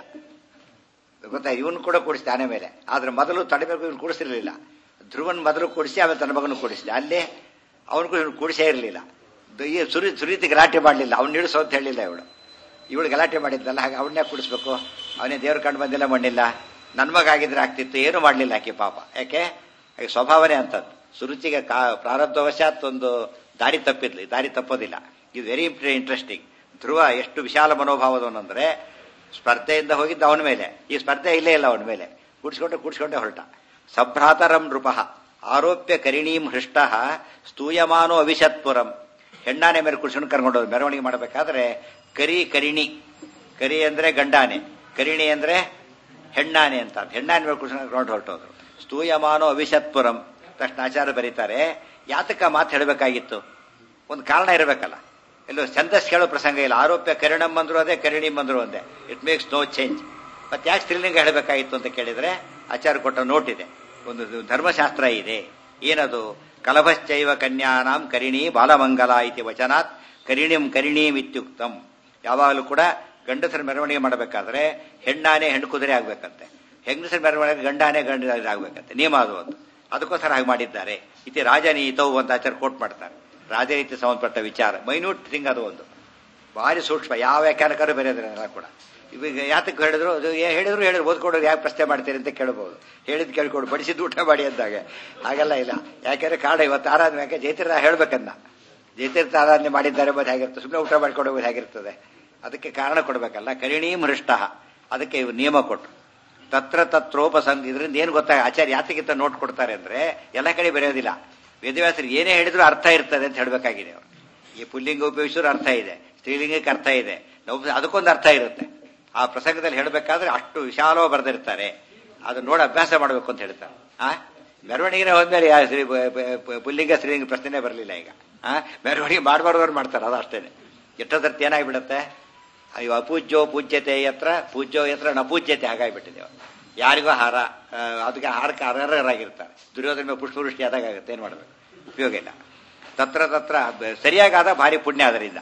ಗೊತ್ತಾ, ಇವನು ಕೂಡ ಕುಡಿಸ್ತೆ ಆನೆ ಮೇಲೆ. ಆದ್ರೆ ಮೊದಲು ತಡಬೇಕು ಇವನು ಕೂಡಿಸಿರ್ಲಿಲ್ಲ. ಧ್ರುವನ್ ಮೊದಲು ಕೂಡಿಸಿ ಆಮೇಲೆ ತನ್ನ ಮಗನು ಕೂಡಿಸಿದೆ. ಅಲ್ಲೇ ಅವನಿಗೂ ಇವನು ಕೂಡಿಸೇ ಇರಲಿಲ್ಲ. ಸುರಿ ಸುರೀತಿ ಗಲಾಟೆ ಮಾಡಲಿಲ್ಲ. ಅವ್ನು ನಿಲ್ಲಿಸೋ ಅಂತ ಹೇಳಿಲ್ಲ ಇವಳು. ಇವಳು ಗಲಾಟೆ ಮಾಡಿದ್ದಲ್ಲ, ಹಾಗೆ ಅವನ್ನೇ ಕೂಡಿಸ್ಬೇಕು. ಅವನೇ ದೇವ್ರ ಕಂಡು ಬಂದಿಲ್ಲ ಮಣ್ಣಿಲ್ಲ. ನನ್ನ ಮಗ ಆಗಿದ್ರೆ ಆಗ್ತಿತ್ತು. ಏನು ಮಾಡಲಿಲ್ಲ ಆಕೆ ಪಾಪ. ಯಾಕೆ ಆಕೆ ಸ್ವಭಾವನೆ ಅಂತದ್ದು. ಸುರುಚಿಗೆ ಕಾ ಪ್ರಾರಬ್ಧವಶಾತ್ ಒಂದು ದಾರಿ ತಪ್ಪಿದ್ಲು. ದಾರಿ ತಪ್ಪೋದಿಲ್ಲ. ಇದು ವೆರಿ ಇಂಟ್ರೆಸ್ಟಿಂಗ್. ಧ್ರುವ ಎಷ್ಟು ವಿಶಾಲ ಮನೋಭಾವದವನಂದ್ರೆ ಸ್ಪರ್ಧೆಯಿಂದ ಹೋಗಿದ್ದ ಅವನ ಮೇಲೆ. ಈ ಸ್ಪರ್ಧೆ ಇಲ್ಲೇ ಇಲ್ಲ ಅವನ ಮೇಲೆ. ಕೂಡಿಸ್ಕೊಂಡೆ ಕೂಡಿಸ್ಕೊಂಡೆ ಹೊರಟ. ಸಭ್ರಾತರಂ ನೃಪಃ ಆರೋಪ್ಯ ಕರಿಣೀಂ ಹೃಷ್ಟ ಸ್ತೂಯಮಾನೋ ಅವಿಷತ್ಪುರಂ. ಹೆಣ್ಣಾನೆ ಮೇಲೆ ಕುಡಿಸ್ಕೊಂಡು ಕರ್ಕೊಂಡೋದು. ಮೆರವಣಿಗೆ ಮಾಡಬೇಕಾದ್ರೆ ಕರಿ ಕರಿಣಿ, ಕರಿ ಅಂದ್ರೆ ಗಂಡಾನೆ, ಕರಿಣಿ ಅಂದ್ರೆ ಹೆಣ್ಣಾನೆ ಅಂತ. ಹೆಣ್ಣಾನೆ ಮೇಲೆ ಕುಡಿಸ್ಕೊಂಡು ಕರ್ಕೊಂಡು ಹೊರಟೋದ್ರು. ಸ್ತೂಯಮಾನೋ ಅವಿಷತ್ಪುರಂ. ತಕ್ಷಣ ಆಚಾರ್ಯ ಬರೀತಾರೆ, ಯಾತಕ ಮಾತು ಹೇಳಬೇಕಾಗಿತ್ತು, ಒಂದು ಕಾರಣ ಇರಬೇಕಲ್ಲ. ಎಲ್ಲೋ ಛಂದಸ್ ಕೇಳೋ ಪ್ರಸಂಗ ಇಲ್ಲ. ಆರೋಪ್ಯ ಕರಿಣಂ ಅಂದ್ರು ಅದೇ, ಕರಿಣಿಂ ಅಂದ್ರು ಒಂದೇ. It makes no change. ಮತ್ತೆ ಯಾಕೆ ಸ್ತ್ರೀಲಿಂಗ ಹೇಳಬೇಕಾಗಿತ್ತು ಅಂತ ಕೇಳಿದ್ರೆ ಆಚಾರ್ಯ ಕೊಟ್ಟ ನೋಟ್ ಇದೆ. ಒಂದು ಧರ್ಮಶಾಸ್ತ್ರ ಇದೆ. ಏನದು? ಕಲಭಶ್ಚೈವ ಕನ್ಯಾನಾಂ ಕರಿಣಿ ಬಾಲಮಂಗಲ ಇತಿ ವಚನಾತ್ ಕರಿಣಿಂ ಕರಿಣೀಂ ಇತ್ಯುಕ್ತಂ. ಯಾವಾಗಲೂ ಕೂಡ ಗಂಡಸರ ಮೆರವಣಿಗೆ ಮಾಡಬೇಕಾದ್ರೆ ಹೆಣ್ಣಾನೆ ಹೆಣ್ಣು ಕುದುರೆ ಆಗ್ಬೇಕಂತೆ, ಹೆಂಗಸರ ಮೆರವಣಿಗೆ ಗಂಡಾನೆ ಗಂಡ ಆಗ್ಬೇಕಂತೆ. ನಿಯಮ ಅದು ಒಂದು. ಅದಕ್ಕೋಸ್ಕರ ಹಾಗೆ ಮಾಡಿದ್ದಾರೆ. ಇತಿ ರಾಜನೀತವು ಅಂತ ಆಚಾರ್ಯ ಕೋಟ್ ಮಾಡ್ತಾರೆ. ರಾಜನೀತಿ ಸಂಬಂಧಪಟ್ಟ ವಿಚಾರ, ಮೈನ್ಯೂಟ್ ಥಿಂಗ್ ಅದು ಒಂದು. ಭಾರಿ ಸೂಕ್ಷ್ಮ. ಯಾವ ವ್ಯಾಖ್ಯಾನಕಾರು ಬೇರೆದ್ರೆ ಕೂಡ ಇವಾಗ ಯಾತಕ್ಕೆ ಹೇಳಿದ್ರು ಹೇಳಿದ್ರು ಹೇಳಿದ್ರು ಓದ್ಕೊಡೋರು ಯಾಕೆ ಪ್ರಶ್ನೆ ಮಾಡ್ತೀರಿ ಅಂತ ಕೇಳಬಹುದು. ಹೇಳಿದ್ ಕೇಳ್ಕೊಡು, ಬಡಿಸಿದ್ದು ಊಟ ಮಾಡಿ ಅಂದಾಗ. ಹಾಗೆಲ್ಲ ಇಲ್ಲ. ಯಾಕೆಂದ್ರೆ ಕಾರಣ ಇವತ್ತು ಆರಾಧನೆ ಯಾಕೆ ಜಯತೀರ್ಥ ಹೇಳ್ಬೇಕನ್ನ. ಜಯತೀರ್ಥ ಆರಾಧನೆ ಮಾಡಿದ್ದಾರೆ ಮತ್ತೆ ಹೇಗಿರ್ತದೆ, ಸುಮ್ಮನೆ ಊಟ ಮಾಡಿಕೊಡೋದು ಹೇಗಿರ್ತದೆ. ಅದಕ್ಕೆ ಕಾರಣ ಕೊಡ್ಬೇಕಲ್ಲ. ಕರಿಣೀಂ ಹೃಷ್ಟ. ಅದಕ್ಕೆ ಇವ್ರು ನಿಯಮ ಕೊಟ್ಟರು. ತತ್ರ ತತ್ರೋಪಸಂಗ. ಇದರಿಂದ ಏನು ಗೊತ್ತಾಗ ಆಚಾರ್ಯ ಯಾತಕ್ಕಿಂತ ನೋಟ್ ಕೊಡ್ತಾರೆ ಅಂದ್ರೆ ಎಲ್ಲ ಕಡೆ ಬರೆಯೋದಿಲ್ಲ. ವೇದವ್ಯಾಸರು ಏನೇ ಹೇಳಿದ್ರು ಅರ್ಥ ಇರ್ತದೆ ಅಂತ ಹೇಳಬೇಕಾಗಿದೆ ಅವರು. ಈ ಪುಲ್ಲಿಂಗ ಉಪಯೋಗಿಸಿದ್ರು ಅರ್ಥ ಇದೆ, ಸ್ತ್ರೀಲಿಂಗಕ್ಕೆ ಅರ್ಥ ಇದೆ, ಅದಕ್ಕೊಂದು ಅರ್ಥ ಇರುತ್ತೆ. ಆ ಪ್ರಸಂಗದಲ್ಲಿ ಹೇಳಬೇಕಾದ್ರೆ ಅಷ್ಟು ವಿಶಾಲವಾಗಿ ಬರೆದಿರ್ತಾರೆ. ಅದನ್ನ ನೋಡಿ ಅಭ್ಯಾಸ ಮಾಡಬೇಕು ಅಂತ ಹೇಳ್ತಾರೆ. ಆ ಮೆರವಣಿಗೆ ಹೋದ್ಮೇಲೆ ಶ್ರೀ ಪುಲ್ಲಿಂಗ ಸ್ತ್ರೀಲಿಂಗ ಪ್ರಶ್ನೆ ಬರಲಿಲ್ಲ. ಈಗ ಆ ಮೆರವಣಿಗೆ ಮಾಡಬಾರ್ದವ್ರು ಮಾಡ್ತಾರೆ. ಅದು ಅಷ್ಟೇನೆ. ಎಷ್ಟೊತ್ತರ್ತಿ ಏನಾಗ್ಬಿಡುತ್ತೆ, ಅಯ್ಯೋ ಅಪೂಜ್ಯೋ ಪೂಜ್ಯತೆ ಯತ್ರ ಪೂಜ್ಯೋ ಯತ್ರ ನ ಪೂಜ್ಯತೆ ಹಾಗಾಗಿಬಿಟ್ಟಿದ್ದೇವೆ. ಯಾರಿಗೂ ಹಾರ, ಅದಕ್ಕೆ ಹಾರಕ್ಕೆ ಅರ್ಹರಾಗಿರ್ತಾರೆ. ದುರ್ಯೋಧನ ಮೇಲೆ ಪುಷ್ಪವೃಷ್ಟಿ ಆದಾಗ ಆಗುತ್ತೆ. ಏನ್ ಮಾಡಬೇಕು, ಉಪಯೋಗ ಇಲ್ಲ. ತತ್ರ ತತ್ರ ಸರಿಯಾಗಾದ ಭಾರಿ ಪುಣ್ಯ ಅದರಿಂದ.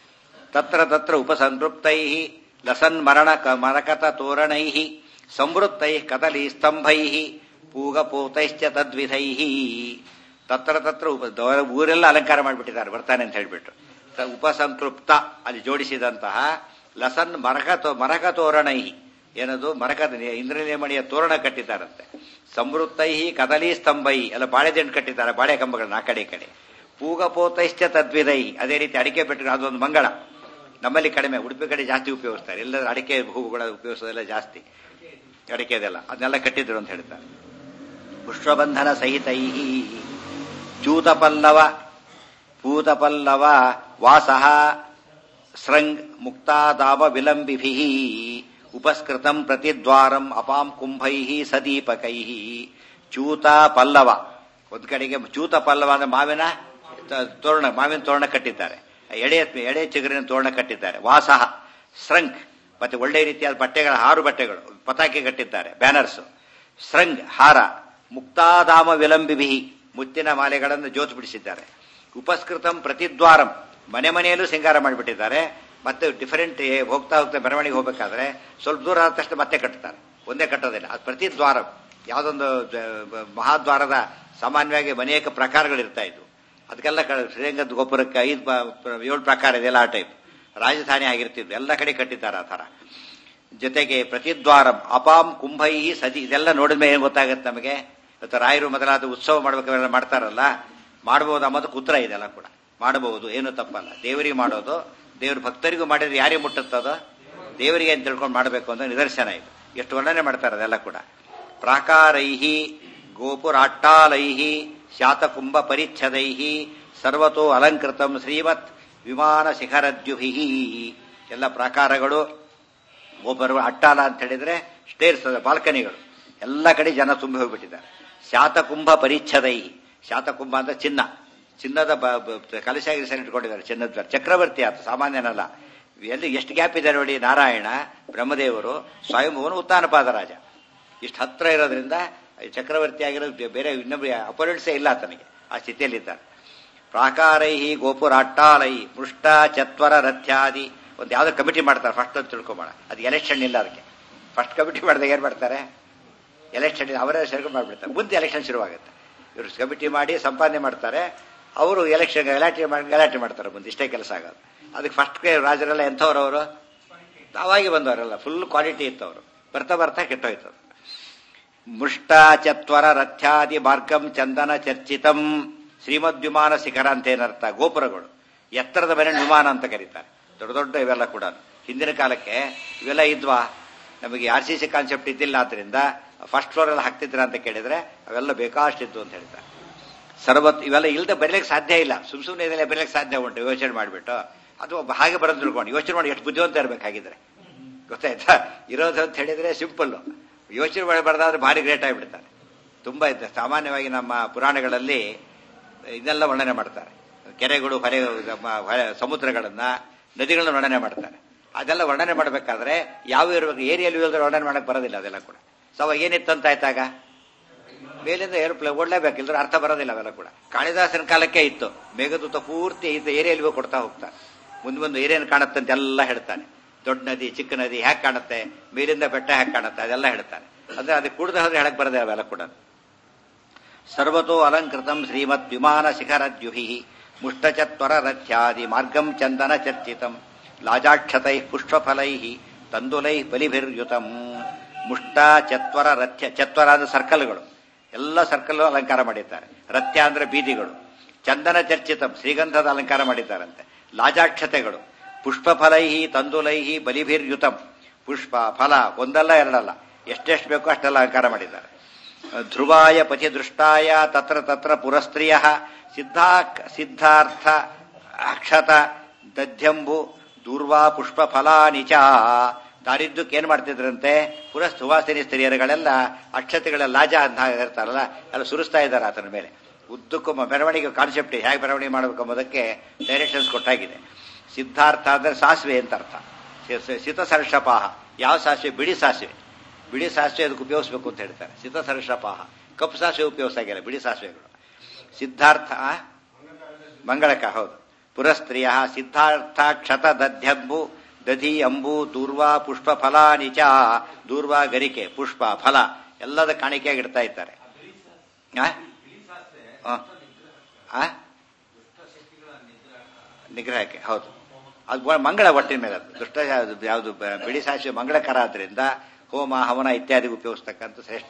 ತತ್ರ ತತ್ರ ಉಪಸಂತೃಪ್ತೈ ಲಸನ್ ಮರಣ ಮರಕತ ತೋರಣೈ ಸಂವೃತ್ತೈ ಕದಲಿ ಸ್ತಂಭೈ ಪೂಗಪೋತೈಶ್ಚ ತದ್ವಿಧೈ. ತತ್ರ ತತ್ರ ಉಪ ಊರೆಲ್ಲ ಅಲಂಕಾರ ಮಾಡಿಬಿಟ್ಟಿದ್ದಾರೆ ಬರ್ತಾನೆ ಅಂತ ಹೇಳ್ಬಿಟ್ಟು. ಉಪಸಂತೃಪ್ತ ಅಲ್ಲಿ ಜೋಡಿಸಿದಂತಹ ಲಸನ್ ಮರಕ ಮರಕ ತೋರಣೈ. ಏನದು ಮರಕದ ಇಂದ್ರನೇಮಣಿಯ ತೋರಣ ಕಟ್ಟಿದ್ದಾರಂತೆ. ಸಂವೃತ್ತೈ ಕದಲಿ ಸ್ತಂಭೈ ಎಲ್ಲ ಬಾಳೆದಂಡು ಕಟ್ಟಿದ್ದಾರೆ, ಬಾಳೆ ಕಂಬಗಳನ್ನ ಆ ಕಡೆ ಈ ಕಡೆ. ಪೂಗಪೋತೈಶ್ಚ ತದ್ವಿಧೈ. ಅದೇ ರೀತಿ ಅಡಿಕೆ ಬೆಟ್ಟಗಳು, ಅದೊಂದು ಮಂಗಳ. ನಮ್ಮಲ್ಲಿ ಕಡಿಮೆ, ಉಡುಪಿ ಕಡೆ ಜಾಸ್ತಿ ಉಪಯೋಗಿಸ್ತಾರೆ. ಎಲ್ಲ ಅಡಿಕೆ ಹೂವುಗಳ ಉಪಯೋಗಿಸೋದೆಲ್ಲ ಜಾಸ್ತಿ, ಅಡಿಕೆದೆಲ್ಲ ಅದನ್ನೆಲ್ಲ ಕಟ್ಟಿದ್ರು ಅಂತ ಹೇಳ್ತಾರೆ. ಪುಷ್ಪಬಂಧನ ಸಹಿತೈ ಚ್ಯೂತಪಲ್ಲವ ಪೂತಪಲ್ಲವ ವಾಸಃ ಸೃಂಗ್ ಮುಕ್ತಾದಾವ ವಿಲಂಬಿಭಿ ಉಪಸ್ಕೃತಂ ಪ್ರತಿದ್ವಾರಂ ಅಪಾಂ ಕುಂಭೈ ಸದೀಪಕೈ ಚೂತ ಪಲ್ಲವ. ಒಂದು ಕಡೆಗೆ ಚೂತ ಪಲ್ಲವ ಅಂದ್ರೆ ಮಾವಿನ ತೋರಣ, ಮಾವಿನ ತೋರಣ ಕಟ್ಟಿದ್ದಾರೆ. ಎಡೆ ಎಡೆ ಚಿಗುರಿನ ತೋರಣ ಕಟ್ಟಿದ್ದಾರೆ. ವಾಸಃ ಸ್ರಂಗ್, ಮತ್ತೆ ಒಳ್ಳೆ ರೀತಿಯಾದ ಬಟ್ಟೆಗಳ ಹಾರು ಬಟ್ಟೆಗಳು, ಪತಾಕೆ ಕಟ್ಟಿದ್ದಾರೆ, ಬ್ಯಾನರ್ಸ್. ಸ್ರಂಗ್ ಹಾರ, ಮುಕ್ತಾಧಾಮ ವಿಲಂಬಿಭಿ, ಮುತ್ತಿನ ಮಾಲೆಗಳನ್ನು ಜೋತು ಬಿಡಿಸಿದ್ದಾರೆ. ಉಪಸ್ಕೃತಂ ಪ್ರತಿದ್ವಾರಂ, ಮನೆ ಮನೆಯಲ್ಲೂ ಸಿಂಗಾರ ಮಾಡಿಬಿಟ್ಟಿದ್ದಾರೆ. ಮತ್ತೆ ಡಿಫರೆಂಟ್ ಹೋಗ್ತಾ ಹೋಗ್ತಾ ಮೆರವಣಿಗೆ ಹೋಗ್ಬೇಕಾದ್ರೆ ಸ್ವಲ್ಪ ದೂರ ಆದ ತಕ್ಷಣ ಮತ್ತೆ ಕಟ್ತಾರೆ, ಒಂದೇ ಕಟ್ಟೋದಿಲ್ಲ. ಅದು ಪ್ರತಿದ್ವಾರ, ಯಾವುದೊಂದು ಮಹಾದ್ವಾರದ ಸಾಮಾನ್ಯವಾಗಿ ಅನೇಕ ಪ್ರಕಾರಗಳಿರ್ತಾ ಇದ್ವು. ಅದಕ್ಕೆಲ್ಲ ಶ್ರೀರಂಗದ ಗೋಪುರಕ್ಕೆ ಐದು ಏಳು ಪ್ರಕಾರ ಇದೆಲ್ಲ ಆ ಟೈಪ್. ರಾಜಧಾನಿ ಆಗಿರ್ತಿದ್ವು, ಎಲ್ಲ ಕಡೆ ಕಟ್ಟಿದ್ದಾರೆ ಆ ತರ. ಜೊತೆಗೆ ಪ್ರತಿದ್ವಾರಂ ಅಪಾಂ ಕುಂಭೈ ಸದಿ, ಇದೆಲ್ಲ ನೋಡಿದ ಮೇಲೆ ಏನ್ ಗೊತ್ತಾಗುತ್ತೆ ನಮಗೆ? ಇವತ್ತು ರಾಯರು ಮೊದಲಾದ ಉತ್ಸವ ಮಾಡ್ಬೇಕಾದ್ರೆ ಮಾಡ್ತಾರಲ್ಲ, ಮಾಡಬಹುದು ಅನ್ನೋದಕ್ಕೆ ಉತ್ತರ ಇದೆಲ್ಲ ಕೂಡ. ಮಾಡಬಹುದು, ಏನು ತಪ್ಪಲ್ಲ. ದೇವರಿಗೆ ಮಾಡೋದು, ದೇವ್ರ ಭಕ್ತರಿಗೂ ಮಾಡಿದ್ರೆ ಯಾರಿಗೆ ಮುಟ್ಟುತ್ತದೋ ದೇವರಿಗೆ ಅಂತ ತಿಳ್ಕೊಂಡು ಮಾಡಬೇಕು ಅಂತ ನಿದರ್ಶನ ಇದು. ಎಷ್ಟು ವರ್ಣನೆ ಮಾಡ್ತಾರೆ ಅದೆಲ್ಲ ಕೂಡ. ಪ್ರಾಕಾರೈಹಿ ಗೋಪುರಾಟ್ಟಾಲೈಹಿ ಶಾತಕುಂಭ ಪರಿಚ್ಛದೈಹಿ ಸರ್ವತೋ ಅಲಂಕೃತಂ ಶ್ರೀಮತ್ ವಿಮಾನ ಶಿಖರದ್ಯುಭಿ. ಎಲ್ಲ ಪ್ರಾಕಾರಗಳು, ಗೋಪುರ, ಅಟ್ಟಾಲ ಅಂತ ಹೇಳಿದ್ರೆ ಸ್ಟೇರ್ಸ್, ಬಾಲ್ಕನಿಗಳು, ಎಲ್ಲ ಕಡೆ ಜನ ತುಂಬಿ ಹೋಗ್ಬಿಟ್ಟಿದ್ದಾರೆ. ಶಾತಕುಂಭ ಪರಿಚ್ಛದೈಹಿ, ಶಾತಕುಂಭ ಅಂತ ಚಿನ್ನ, ಚಿನ್ನದ ಕಲಶ ಇಟ್ಕೊಂಡಿದ್ದಾರೆ. ಚಿನ್ನದ ಚಕ್ರವರ್ತಿ ಆತ, ಸಾಮಾನ್ಯನಲ್ಲ. ಎಲ್ಲಿ ಎಷ್ಟು ಗ್ಯಾಪ್ ಇದೆ ನೋಡಿ. ನಾರಾಯಣ, ಬ್ರಹ್ಮದೇವರು, ಸ್ವಯಂಭುವನು, ಉತ್ತಾನಪಾದ ರಾಜ, ಇಷ್ಟು ಹತ್ರ ಇರೋದ್ರಿಂದ ಚಕ್ರವರ್ತಿ ಆಗಿರೋದು ಬೇರೆ ಇನ್ನೊಬ್ಬ ಅಪೋನೆಂಟ್ಸೇ ಇಲ್ಲ ಆತನಿಗೆ. ಆ ಸ್ಥಿತಿಯಲ್ಲಿದ್ದಾರೆ. ಪ್ರಾಕಾರೈಹಿ ಗೋಪುರಾಟ್ಟಾಲೈ ಮೃಷ್ಟ ಚತ್ವರ ರಥ್ಯಾದಿ. ಒಂದು ಯಾವ್ದೋ ಕಮಿಟಿ ಮಾಡ್ತಾರೆ ಫಸ್ಟ್ ಅಂತ ತಿಳ್ಕೊಂಬೋಣ. ಅದು ಎಲೆಕ್ಷನ್ ಇಲ್ಲ ಅದಕ್ಕೆ. ಫಸ್ಟ್ ಕಮಿಟಿ ಮಾಡಿದಾಗ ಏನ್ ಮಾಡ್ತಾರೆ? ಎಲೆಕ್ಷನ್ ಅವರೇ ಸೇರ್ಕೊಂಡು ಮಾಡ್ಬಿಡ್ತಾರೆ. ಮುಂದೆ ಎಲೆಕ್ಷನ್ ಶುರುವಾಗುತ್ತೆ. ಇವರು ಕಮಿಟಿ ಮಾಡಿ ಸಂಪಾದನೆ ಮಾಡ್ತಾರೆ, ಅವರು ಎಲೆಕ್ಷನ್ ಗಲಾಟೆ ಮಾಡಿ ಗಲಾಟೆ ಮಾಡ್ತಾರೆ. ಮುಂದೆ ಇಷ್ಟೇ ಕೆಲಸ ಆಗೋದು. ಅದಕ್ಕೆ ಫಸ್ಟ್ ರಾಜರೆಲ್ಲ ಎಂಥವ್ರವರು? ತಾವಾಗಿ ಬಂದವರೆಲ್ಲ, ಫುಲ್ ಕ್ವಾಲಿಟಿ ಇತ್ತು ಅವರು. ಬರ್ತಾ ಬರ್ತಾ ಕೆಟ್ಟೋಯ್ತದು. ಮೃಷ್ಟ ಚತ್ವರ ರಥ್ಯಾದಿ ಮಾರ್ಗಂ ಚಂದನ ಚರ್ಚಿತಂ ಶ್ರೀಮದ್ ವಿಮಾನ ಶಿಖರ ಅಂತ ಏನರ್ಥ? ಗೋಪುರಗಳು, ಎತ್ತರದ ಮನೆ ವಿಮಾನ ಅಂತ ಕರೀತಾರೆ. ದೊಡ್ಡ ದೊಡ್ಡ ಇವೆಲ್ಲ ಕೂಡ ಹಿಂದಿನ ಕಾಲಕ್ಕೆ ಇವೆಲ್ಲ ಇದ್ವಾ? ನಮಗೆ ಆರ್ ಸಿ ಸಿ ಕಾನ್ಸೆಪ್ಟ್ ಇದ್ದಿಲ್ಲ, ಆದ್ರಿಂದ ಫಸ್ಟ್ ಫ್ಲೋರ್ ಎಲ್ಲ ಹಾಕ್ತಿದ್ರ ಅಂತ ಕೇಳಿದ್ರೆ ಅವೆಲ್ಲ ಬೇಕಾಷ್ಟಿತ್ತು ಅಂತ ಹೇಳ್ತಾರೆ. ಸರ್ವತ್ ಇವೆಲ್ಲ ಇಲ್ಲದೆ ಬರೀಲಿಕ್ಕೆ ಸಾಧ್ಯ ಇಲ್ಲ. ಸುಮ್ ಸುಮ್ಮನೆ ಇದೆಲ್ಲ ಬರೀಲಿಕ್ಕೆ ಸಾಧ್ಯ ಉಂಟು ಯೋಚನೆ ಮಾಡಿಬಿಟ್ಟು. ಅದು ಹಾಗೆ ಬರೋದು ತಿಳ್ಕೊಂಡು ಯೋಚನೆ ಮಾಡಿ ಎಷ್ಟು ಬುದ್ಧಿವಂತ ಇರಬೇಕಾಗಿದ್ರೆ ಗೊತ್ತಾಯ್ತಾ? ಇರೋದು ಅಂತ ಹೇಳಿದ್ರೆ ಸಿಂಪಲ್, ಯೋಚನೆ ಮಾಡಿ ಬರೋದಾದ್ರೆ ಭಾರಿ ಗ್ರೇಟ್ ಆಗಿಬಿಡ್ತಾರೆ. ತುಂಬಾ ಇದ್ದ ಸಾಮಾನ್ಯವಾಗಿ ನಮ್ಮ ಪುರಾಣಗಳಲ್ಲಿ ಇದೆಲ್ಲ ವರ್ಣನೆ ಮಾಡ್ತಾರೆ. ಕೆರೆಗಳು, ಹೊರೆ, ಸಮುದ್ರಗಳನ್ನ, ನದಿಗಳನ್ನ ವರ್ಣನೆ ಮಾಡ್ತಾರೆ. ಅದೆಲ್ಲ ವರ್ಣನೆ ಮಾಡಬೇಕಾದ್ರೆ ಯಾವ ಇರಬೇಕು, ಏರಿಯಲ್ಲಿ ವರ್ಣನೆ ಮಾಡಕ್ ಬರೋದಿಲ್ಲ ಅದೆಲ್ಲ ಕೂಡ. ಸೊ ಅವಾಗ ಏನಿತ್ತಂತ ಆಯ್ತಾಗ ಮೇಲಿಂದ ಏರೋಪ್ಲೇನ್ ಓಡ್ಲೇಬೇಕು, ಇಲ್ಲದ್ರೆ ಅರ್ಥ ಬರೋದಿಲ್ಲ ಅವೆಲ್ಲ ಕೂಡ. ಕಾಳಿದಾಸನ ಕಾಲಕ್ಕೆ ಇತ್ತು. ಮೇಘದೂತ ಪೂರ್ತಿ ಇತ್ತು ಏರಿಯಲ್ಲಿ ಕೊಡ್ತಾ ಹೋಗ್ತಾರೆ. ಮುಂದೆ ಮುಂದೆ ಏನೇನು ಕಾಣುತ್ತಂತೆ ಎಲ್ಲ ಹೇಳ್ತಾನೆ. ದೊಡ್ಡ ನದಿ, ಚಿಕ್ಕ ನದಿ ಹ್ಯಾಕ್ ಕಾಣುತ್ತೆ, ಮೇಲಿಂದ ಬೆಟ್ಟ ಹ್ಯಾಕ್ ಕಾಣುತ್ತೆ, ಅದೆಲ್ಲ ಹೇಳ್ತಾನೆ. ಅಂದ್ರೆ ಅದಕ್ಕೆ ಕುಡ್ದ ಹೋದ್ರೆ ಹೇಳಕ್ ಬರದೆ ಅವೆಲ್ಲ ಕೂಡ. ಸರ್ವತೋ ಅಲಂಕೃತಂ ಶ್ರೀಮದ್ ವಿಮಾನ ಶಿಖರದ್ಯುಹಿ ಮುಷ್ಟಚತ್ವರ ರಥ್ಯಾದಿ ಮಾರ್ಗಂ ಚಂದನ ಚರ್ಚಿತಂ ಲಾಜಾಕ್ಷತೈ ಪುಷ್ಪಫಲೈ ತಂದುಲೈ ಬಲಿಭಿರ್ಯುತಂ. ಮುಷ್ಟ ಚತ್ವರ ರಥ್ಯ, ಚತ್ವರ ಅಂದ್ರೆ ಸರ್ಕಲ್ಗಳು, ಎಲ್ಲ ಸರ್ಕಲ್ ಅಲಂಕಾರ ಮಾಡಿದ್ದಾರೆ. ರಥ್ಯ ಅಂದ್ರೆ ಬೀದಿಗಳು. ಚಂದನ ಚರ್ಚಿತಂ ಶ್ರೀಗಂಧದ ಅಲಂಕಾರ ಮಾಡಿದ್ದಾರಂತೆ. ಲಾಜಾಕ್ಷತೆಗಳು, ಪುಷ್ಪಫಲೈ ತಂದುಲೈ ಬಲಿಭಿರ್ಯುತಂ. ಪುಷ್ಪ ಫಲ ಒಂದಲ್ಲ ಎರಡಲ್ಲ, ಎಷ್ಟೆಷ್ಟು ಬೇಕೋ ಅಷ್ಟೆಲ್ಲ ಅಲಂಕಾರ ಮಾಡಿದ್ದಾರೆ. ಧ್ರುವಾಯ ಪಥಿದೃಷ್ಟಾಯ ತತ್ರ ತತ್ರ ಪುರಸ್ತ್ರೀಯ ಸಿದ್ಧಾ ಸಿದ್ಧಾರ್ಥ ಅಕ್ಷತ ದಧ್ಯಂಬು ದೂರ್ವಾ ಪುಷ್ಪ ಫಲಾನಿಚ. ದಾರಿದ್ದಕ್ಕೆ ಏನ್ ಮಾಡ್ತಿದ್ರಂತೆ? ಪುರ ಸುವಾಸಿನಿ ಸ್ತ್ರೀಯರುಗಳೆಲ್ಲ ಅಕ್ಷತೆಗಳ ಲಾಜ ಅಂತ ಇರ್ತಾರಲ್ಲ, ಎಲ್ಲ ಸುರಿಸ್ತಾ ಇದ್ದಾರೆ ಆತನ ಮೇಲೆ. ಉದ್ದಕ್ಕೂ ಮೆರವಣಿಗೆ ಕಾನ್ಸೆಪ್ಟ್ ಹೇಗೆ ಮೆರವಣಿಗೆ ಮಾಡಬೇಕು ಎಂಬುದಕ್ಕೆ ಡೈರೆಕ್ಷನ್ಸ್ ಕೊಟ್ಟಾಗಿದೆ. ಸಿದ್ಧಾರ್ಥ ಅಂದ್ರೆ ಸಾಸಿವೆ ಅಂತ ಅರ್ಥ. ಸಿತಸರ್ಷಪಾಹ, ಯಾವ ಸಾಸಿವೆ? ಬಿಡಿ ಸಾಸಿವೆ. ಬಿಡಿ ಸಾಸಿವೆ ಅದಕ್ಕೆ ಉಪಯೋಗಿಸಬೇಕು ಅಂತ ಹೇಳ್ತಾರೆ. ಸಿತಸರ್ಷಪಾಹ, ಕಪ್ಪು ಸಾಸಿವೆ ಉಪಯೋಗಿಸಾಗಿಲ್ಲ, ಬಿಡಿ ಸಾಸಿವೆಗಳು. ಸಿದ್ಧಾರ್ಥ ಮಂಗಳಕ, ಹೌದು. ಪುರಸ್ತ್ರೀಯ ಸಿದ್ಧಾರ್ಥ ಕ್ಷತ ದಧ್ಯಂಬು ದಧಿ ಅಂಬು ದೂರ್ವಾ ಪುಷ್ಪ ಫಲಾನಿಚ. ದೂರ್ವಾ ಗರಿಕೆ, ಪುಷ್ಪ, ಫಲ ಎಲ್ಲದ ಕಾಣಿಕೆಯಾಗಿಡ್ತಾ ಇದ್ದಾರೆ. ನಿಗ್ರಹಕ್ಕೆ, ಹೌದು. ಅದು ಮಂಗಳ ಒಟ್ಟಿನ ಮೇಲೆ, ಅದು ದುಷ್ಟ ಯಾವುದು ಬಿಡಿ ಸಾಸಿವೆ ಮಂಗಳಕರ ಆದ್ರಿಂದ ಹೋಮ ಹವನ ಇತ್ಯಾದಿ ಉಪಯೋಗಿಸ್ತಕ್ಕಂಥ ಶ್ರೇಷ್ಠ.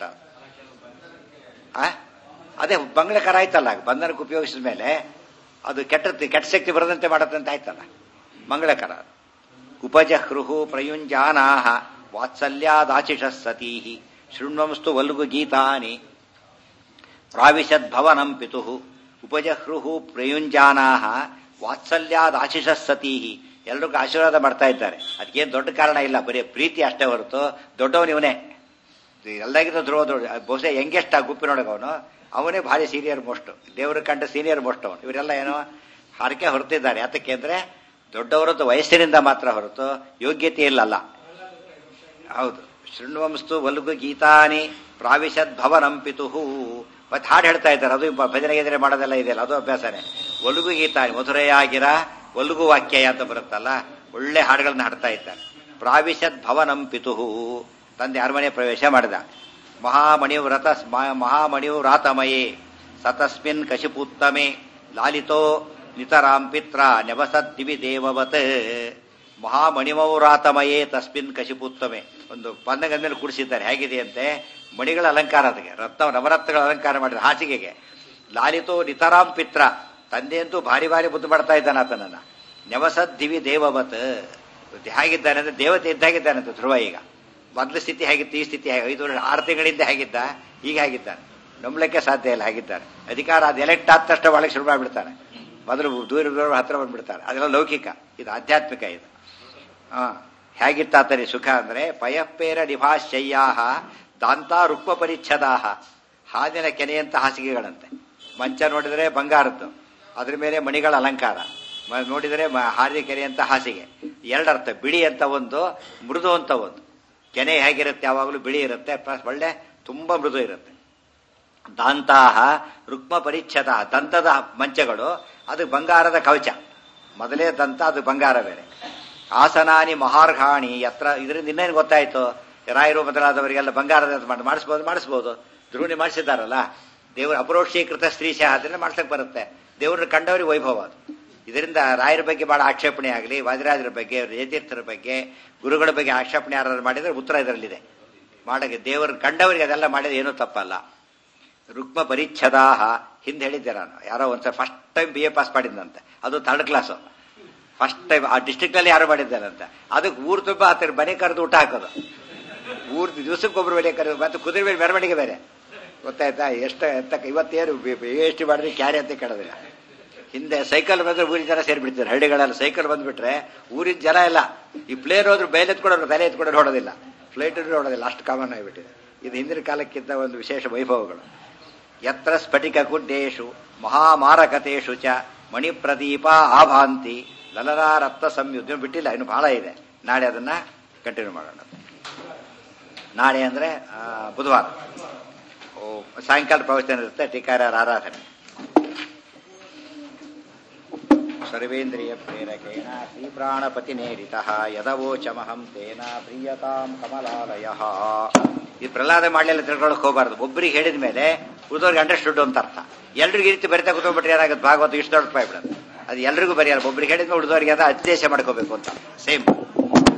ಅದೇ ಮಂಗಳಕರ ಆಯ್ತಲ್ಲ, ಬಂಧನಕ್ಕೆ ಉಪಯೋಗಿಸಿದ ಮೇಲೆ ಅದು ಕೆಟ್ಟ ಕೆಟ್ಟ ಶಕ್ತಿ ಬರದಂತೆ ಮಾಡತ್ತಂತ ಆಯ್ತಲ್ಲ ಮಂಗಳಕರ. ಉಪಜಹೃಹು ಪ್ರಯುಂಜಾನಾಹ ವಾತ್ಸಲ್ಯಾದಾಚಿಷ ಸತೀಹಿ ಶೃಣ್ವಂಸ್ತು ವಲ್ಗು ಗೀತಾನಿ ಪ್ರಾವಿಶದ್ಭವನಂ ಪಿತುಃ. ಉಪಜಹೃಹು ಪ್ರಯುಂಜಾನಾಹ ವಾತ್ಸಲ್ಯಾದಾಚಿಷ ಸತೀಹಿ. ಎಲ್ರಿಗೂ ಆಶೀರ್ವಾದ ಮಾಡ್ತಾ ಇದ್ದಾರೆ. ಅದಕ್ಕೇನು ದೊಡ್ಡ ಕಾರಣ ಇಲ್ಲ, ಬರೀ ಪ್ರೀತಿ ಅಷ್ಟೇ ಹೊರತು ದೊಡ್ಡವನು ಇವನೇ. ಎಲ್ಲಾಗಿದ್ದು ಧ್ರುವ ದೊಡ್ಡ, ಬಹುಶಃ ಹೆಂಗೆಸ್ಟ್ ಆ ಗುಂಪಿನೊಳಗೆ ಅವನು ಅವನೇ ಭಾರಿ ಸೀನಿಯರ್ ಮೋಸ್ಟ್, ದೇವರು ಕಂಡ ಸೀನಿಯರ್ ಮೋಸ್ಟ್ ಅವನು. ಇವರೆಲ್ಲ ಏನೋ ಹರಕೆ ಹೊರತಿದ್ದಾರೆ. ಯಾತಕ್ಕೆ ಅಂದ್ರೆ ದೊಡ್ಡವರದ್ದು ವಯಸ್ಸಿನಿಂದ ಮಾತ್ರ ಹೊರತು ಯೋಗ್ಯತೆ ಇಲ್ಲಲ್ಲ. ಹೌದು. ಶೃಣ್ವಂಸ್ತು ವಲ್ಗು ಗೀತಾನಿ ಪ್ರಾವಿಶದ್ ಭವನಂ ಪಿತುಹು. ಮತ್ತೆ ಹಾಡು ಹೇಳ್ತಾ ಇದ್ದಾರೆ, ಅದು ಭಜನೆ ಗೆಜನೆ ಮಾಡೋದೆಲ್ಲ ಇದೆಯಲ್ಲ, ಅದು ಅಭ್ಯಾಸನೇ. ಒಲುಗು ಗೀತಾನಿ ಮಧುರೆಯಾಗಿರ ಒಲುಗು ವಾಕ್ಯ ಅಂತ ಬರುತ್ತಲ್ಲ, ಒಳ್ಳೆ ಹಾಡುಗಳನ್ನ ಹಾಡ್ತಾ ಇದ್ದಾರೆ. ಪ್ರಾವಿಶದ್ ಭವನಂ ಪಿತುಹು, ತಂದೆ ಅರಮನೆ ಪ್ರವೇಶ ಮಾಡಿದ. ಮಹಾಮಣಿಯು ರಥ ಮಹಾಮಣಿಯು ರಾತಮಯೇ ಸತಸ್ಮಿನ್ ಕಶಿಪುತ್ತಮೆ ಲಾಲಿತೋ ನಿತರಾಂ ಪಿತ್ರ ನೆವಸದ್ ದಿವಿ ದೇವವತ್. ಮಹಾಮಣಿಮೌರಾತಮಯೇ ತಸ್ಮಿನ್ ಕಶಿಪುತ್ತಮೆ, ಒಂದು ಪನ್ನಗದ ಮೇಲೆ ಕೂಡಿಸಿದ್ದಾರೆ. ಹೇಗಿದೆ ಅಂತೆ, ಮಣಿಗಳ ಅಲಂಕಾರ, ಅದಕ್ಕೆ ರತ್ನ ನವರತ್ನಗಳ ಅಲಂಕಾರ ಮಾಡಿದ ಹಾಸಿಗೆಗೆ. ಲಾಲಿತೋ ನಿತರಾಂ ಪಿತ್ರ, ತಂದೆಯಂತೂ ಭಾರಿ ಭಾರಿ ಮುದ್ದು ಮಾಡ್ತಾ ಇದ್ದಾನೆ ಆತನನ್ನ. ನೆವಸದ್ ದಿವಿ ದೇವವತ್, ಹೇಗಿದ್ದಾನೆ ಅಂದ್ರೆ ದೇವತೆ ಇದ್ದಾಗಿದ್ದಾನಂತ ಧ್ರುವ. ಈಗ ಮೊದಲ ಸ್ಥಿತಿ ಹೇಗಿತ್ತು, ಈ ಸ್ಥಿತಿ ಹೇಗೆ, ಐದು ವರ್ಷ ಆರು ತಿಂಗಳಿಂದ ಹೇಗಿದ್ದ, ಈಗ ಹೇಗಿದ್ದಾನೆ, ನಂಬಲಿಕ್ಕೆ ಸಾಧ್ಯ ಇಲ್ಲ, ಹೇಗಿದ್ದಾನೆ. ಅಧಿಕಾರ ಅದು ಎಲೆಕ್ಟ್ ಆದ ತಕ್ಷಣ ಒಳಗೆ ಶುರು ಮಾಡಿಬಿಡ್ತಾನೆ. ಮೊದಲು ದೂರ ದೂರ ಹತ್ರ ಬಂದ್ಬಿಡ್ತಾರೆ. ಅದೆಲ್ಲ ಲೌಕಿಕ, ಇದು ಆಧ್ಯಾತ್ಮಿಕ. ಇದು ಹಾ ಹೇಗಿತ್ತಾತರಿ ಸುಖ ಅಂದ್ರೆ ಪಯಪ್ಪೇರ ನಿಭಾಶಯ್ಯಾಹ ದಾಂತ ರುಕ್ಮ ಪರಿಚ್ಛದಾಹ. ಹಾದಿನ ಕೆನೆಯಂತ ಹಾಸಿಗೆಗಳಂತೆ. ಮಂಚ ನೋಡಿದರೆ ಬಂಗಾರದ್ದು, ಅದ್ರ ಮೇಲೆ ಮಣಿಗಳ ಅಲಂಕಾರ. ನೋಡಿದರೆ ಹಾದಿ ಕೆನೆಯಂತ ಹಾಸಿಗೆ. ಎರಡರ್ಥ, ಬಿಳಿ ಅಂತ ಒಂದು, ಮೃದು ಅಂತ ಒಂದು. ಕೆನೆ ಹೇಗಿರುತ್ತೆ, ಯಾವಾಗಲೂ ಬಿಳಿ ಇರುತ್ತೆ, ಒಳ್ಳೆ ತುಂಬಾ ಮೃದು ಇರುತ್ತೆ. ದಾಂತಾಹ ರುಕ್ಮ ಪರಿಚ್ಛದ, ದಂತದ ಮಂಚಗಳು, ಅದು ಬಂಗಾರದ ಕವಚ. ಮೊದಲೇ ದಂತ, ಅದು ಬಂಗಾರ ಬೇರೆ. ಆಸನಾನಿ ಮಹಾರ್ಘಾಣಿ ಯತ್ರ, ಇದರಿಂದ ಇನ್ನೇನು ಗೊತ್ತಾಯ್ತು, ರಾಯರು ಮೊದಲಾದವರಿಗೆಲ್ಲ ಬಂಗಾರದ ಮಾಡಿಸ್ಬೋದು ಮಾಡಿಸ್ಬೋದು ಧ್ರುವಣಿ ಮಾಡಿಸಿದ್ದಾರಲ್ಲ. ದೇವರು ಅಪರೋಕ್ಷೀಕೃತ ಸ್ತ್ರೀಶಃ, ಅದರಿಂದ ಮಾಡ್ಸಕ್ ಬರುತ್ತೆ. ದೇವ್ರನ್ನ ಕಂಡವರಿಗೆ ವೈಭವ ಅದು. ಇದರಿಂದ ರಾಯರ ಬಗ್ಗೆ ಬಹಳ ಆಕ್ಷೇಪಣೆ ಆಗಲಿ, ವಾದಿರಾಜರ ಬಗ್ಗೆ, ಜಯತೀರ್ಥರ ಬಗ್ಗೆ, ಗುರುಗಳ ಬಗ್ಗೆ ಆಕ್ಷೇಪಣೆ ಯಾರು ಮಾಡಿದ್ರೆ ಉತ್ತರ ಇದರಲ್ಲಿದೆ. ಮಾಡಕ್ಕೆ ದೇವರನ್ನ ಕಂಡವರಿಗೆ ಅದೆಲ್ಲ ಮಾಡಿದ್ರೆ ಏನೂ ತಪ್ಪಲ್ಲ. ರುಕ್ಮ ಪರಿಚ್ಛದಾಹ, ಹಿಂದೆ ಹೇಳಿದ್ದೆ ನಾನು, ಯಾರೋ ಒಂದ್ಸಲ first time B A pass ಮಾಡಿದ್ದಂತೆ, ಅದು ಥರ್ಡ್ ಕ್ಲಾಸು. ಫಸ್ಟ್ ಟೈಮ್ ಆ ಡಿಸ್ಟ್ರಿಕ್ಟ್ ಅಲ್ಲಿ ಯಾರು ಮಾಡಿದ್ದಾರಂತ. ಅದಕ್ಕೆ ಊರು ತುಂಬ ಆತ ಮನೆ ಕರೆದು ಊಟ ಹಾಕೋದು. ಊರ್ ದಿವಸಕ್ಕೊಬ್ರು ಮನೆ ಕರೆದು, ಮತ್ತೆ ಕುದುರೆ ಮೇಲೆ ಮೆರವಣಿಗೆ ಬೇರೆ, ಗೊತ್ತಾಯ್ತಾ. ಎಷ್ಟು ಎತ್ತ ಇವತ್ತೇನು ಎಷ್ಟು ಮಾಡಿದ್ರೆ ಕ್ಯಾರಿ ಅಂತ ಕೇಳೋದಿಲ್ಲ. ಹಿಂದೆ ಸೈಕಲ್ ಬಂದ್ರೆ ಊರಿನ ಜನ ಸೇರಿಬಿಡ್ತಾರೆ. ಹಳ್ಳಿಗಳೆಲ್ಲ ಸೈಕಲ್ ಬಂದ್ಬಿಟ್ರೆ ಊರಿನ ಜನ ಎಲ್ಲ, ಈ ಪ್ಲೇನ್ ಹೋದ್ರು ಬೇಲೆ ಎತ್ಕೊಡೋರು, ತಲೆ ಎತ್ಕೊಡೋರು ನೋಡೋದಿಲ್ಲ, ಫ್ಲೈಟ್ ನೋಡೋದಿಲ್ಲ, ಅಷ್ಟು ಕಾಮನ್ ಆಗಿಬಿಟ್ಟಿದೆ. ಇದು ಹಿಂದಿನ ಕಾಲಕ್ಕಿಂತ ಒಂದು ವಿಶೇಷ ವೈಭವಗಳು. ಯತ್ರ ಸ್ಫಟಿಕ ಕುಡ್ಡೇಶು ಮಹಾಮಾರಕತೇಶು ಚ ಮಣಿಪ್ರದೀಪ ಆಭಾಂತಿ ಲಲನಾ ರಕ್ತ ಸಂಯುದ್ಧ. ಬಿಟ್ಟಿಲ್ಲ, ಇನ್ನು ಬಹಳ ಇದೆ. ನಾಳೆ ಅದನ್ನ ಕಂಟಿನ್ಯೂ ಮಾಡೋಣ. ನಾಳೆ ಅಂದ್ರೆ ಬುಧವಾರ ಸಾಯಂಕಾಲ ಪ್ರವಚನ ಇರುತ್ತೆ, ಟೀಕಾರರ ಆರಾಧನೆ. ಸರ್ವೇಂದ್ರಿಯ ಪ್ರೇರಕೇಣ ಶ್ರೀ ಪ್ರಾಣಪತಿ ನೇರಿತಃ ಯದವೋಚಮಹಂ ತೇನ ಪ್ರಿಯತಾಂ ಕಮಲಾಲಯಃ. ಈ ಪ್ರಹ್ಲಾದ ಮಾಡಲೆಲ್ಲ ತಿಳ್ಕೊಳಕ್ ಹೋಗಬಾರ್ದು. ಒಬ್ಬರಿಗೆ ಹೇಳಿದ ಮೇಲೆ ಉಳಿದವ್ರಿಗೆ ಅಂಡರ್ಸ್ಟುಡ್ ಅಂತ ಅರ್ಥ. ಎಲ್ರಿಗೂ ಈ ರೀತಿ ಬರಿತಾ ಕೂತ್ಕೊಂಡ್ಬಿಟ್ರೆ ಏನಾಗುತ್ತೆ, ಭಾಗವತ ಇಷ್ಟು ದೊಡ್ಡ ಬಿಡೋದು. ಅದು ಎಲ್ರಿಗೂ ಬರೆಯಲ್ಲ, ಒಬ್ಬರಿಗೆ ಹೇಳಿದ್ಮೇಲೆ ಉಳಿದವರಿಗೆ ಅದ ಅಧ್ಯೇಶ ಮಾಡ್ಕೋಬೇಕು ಅಂತ. ಸೇಮ್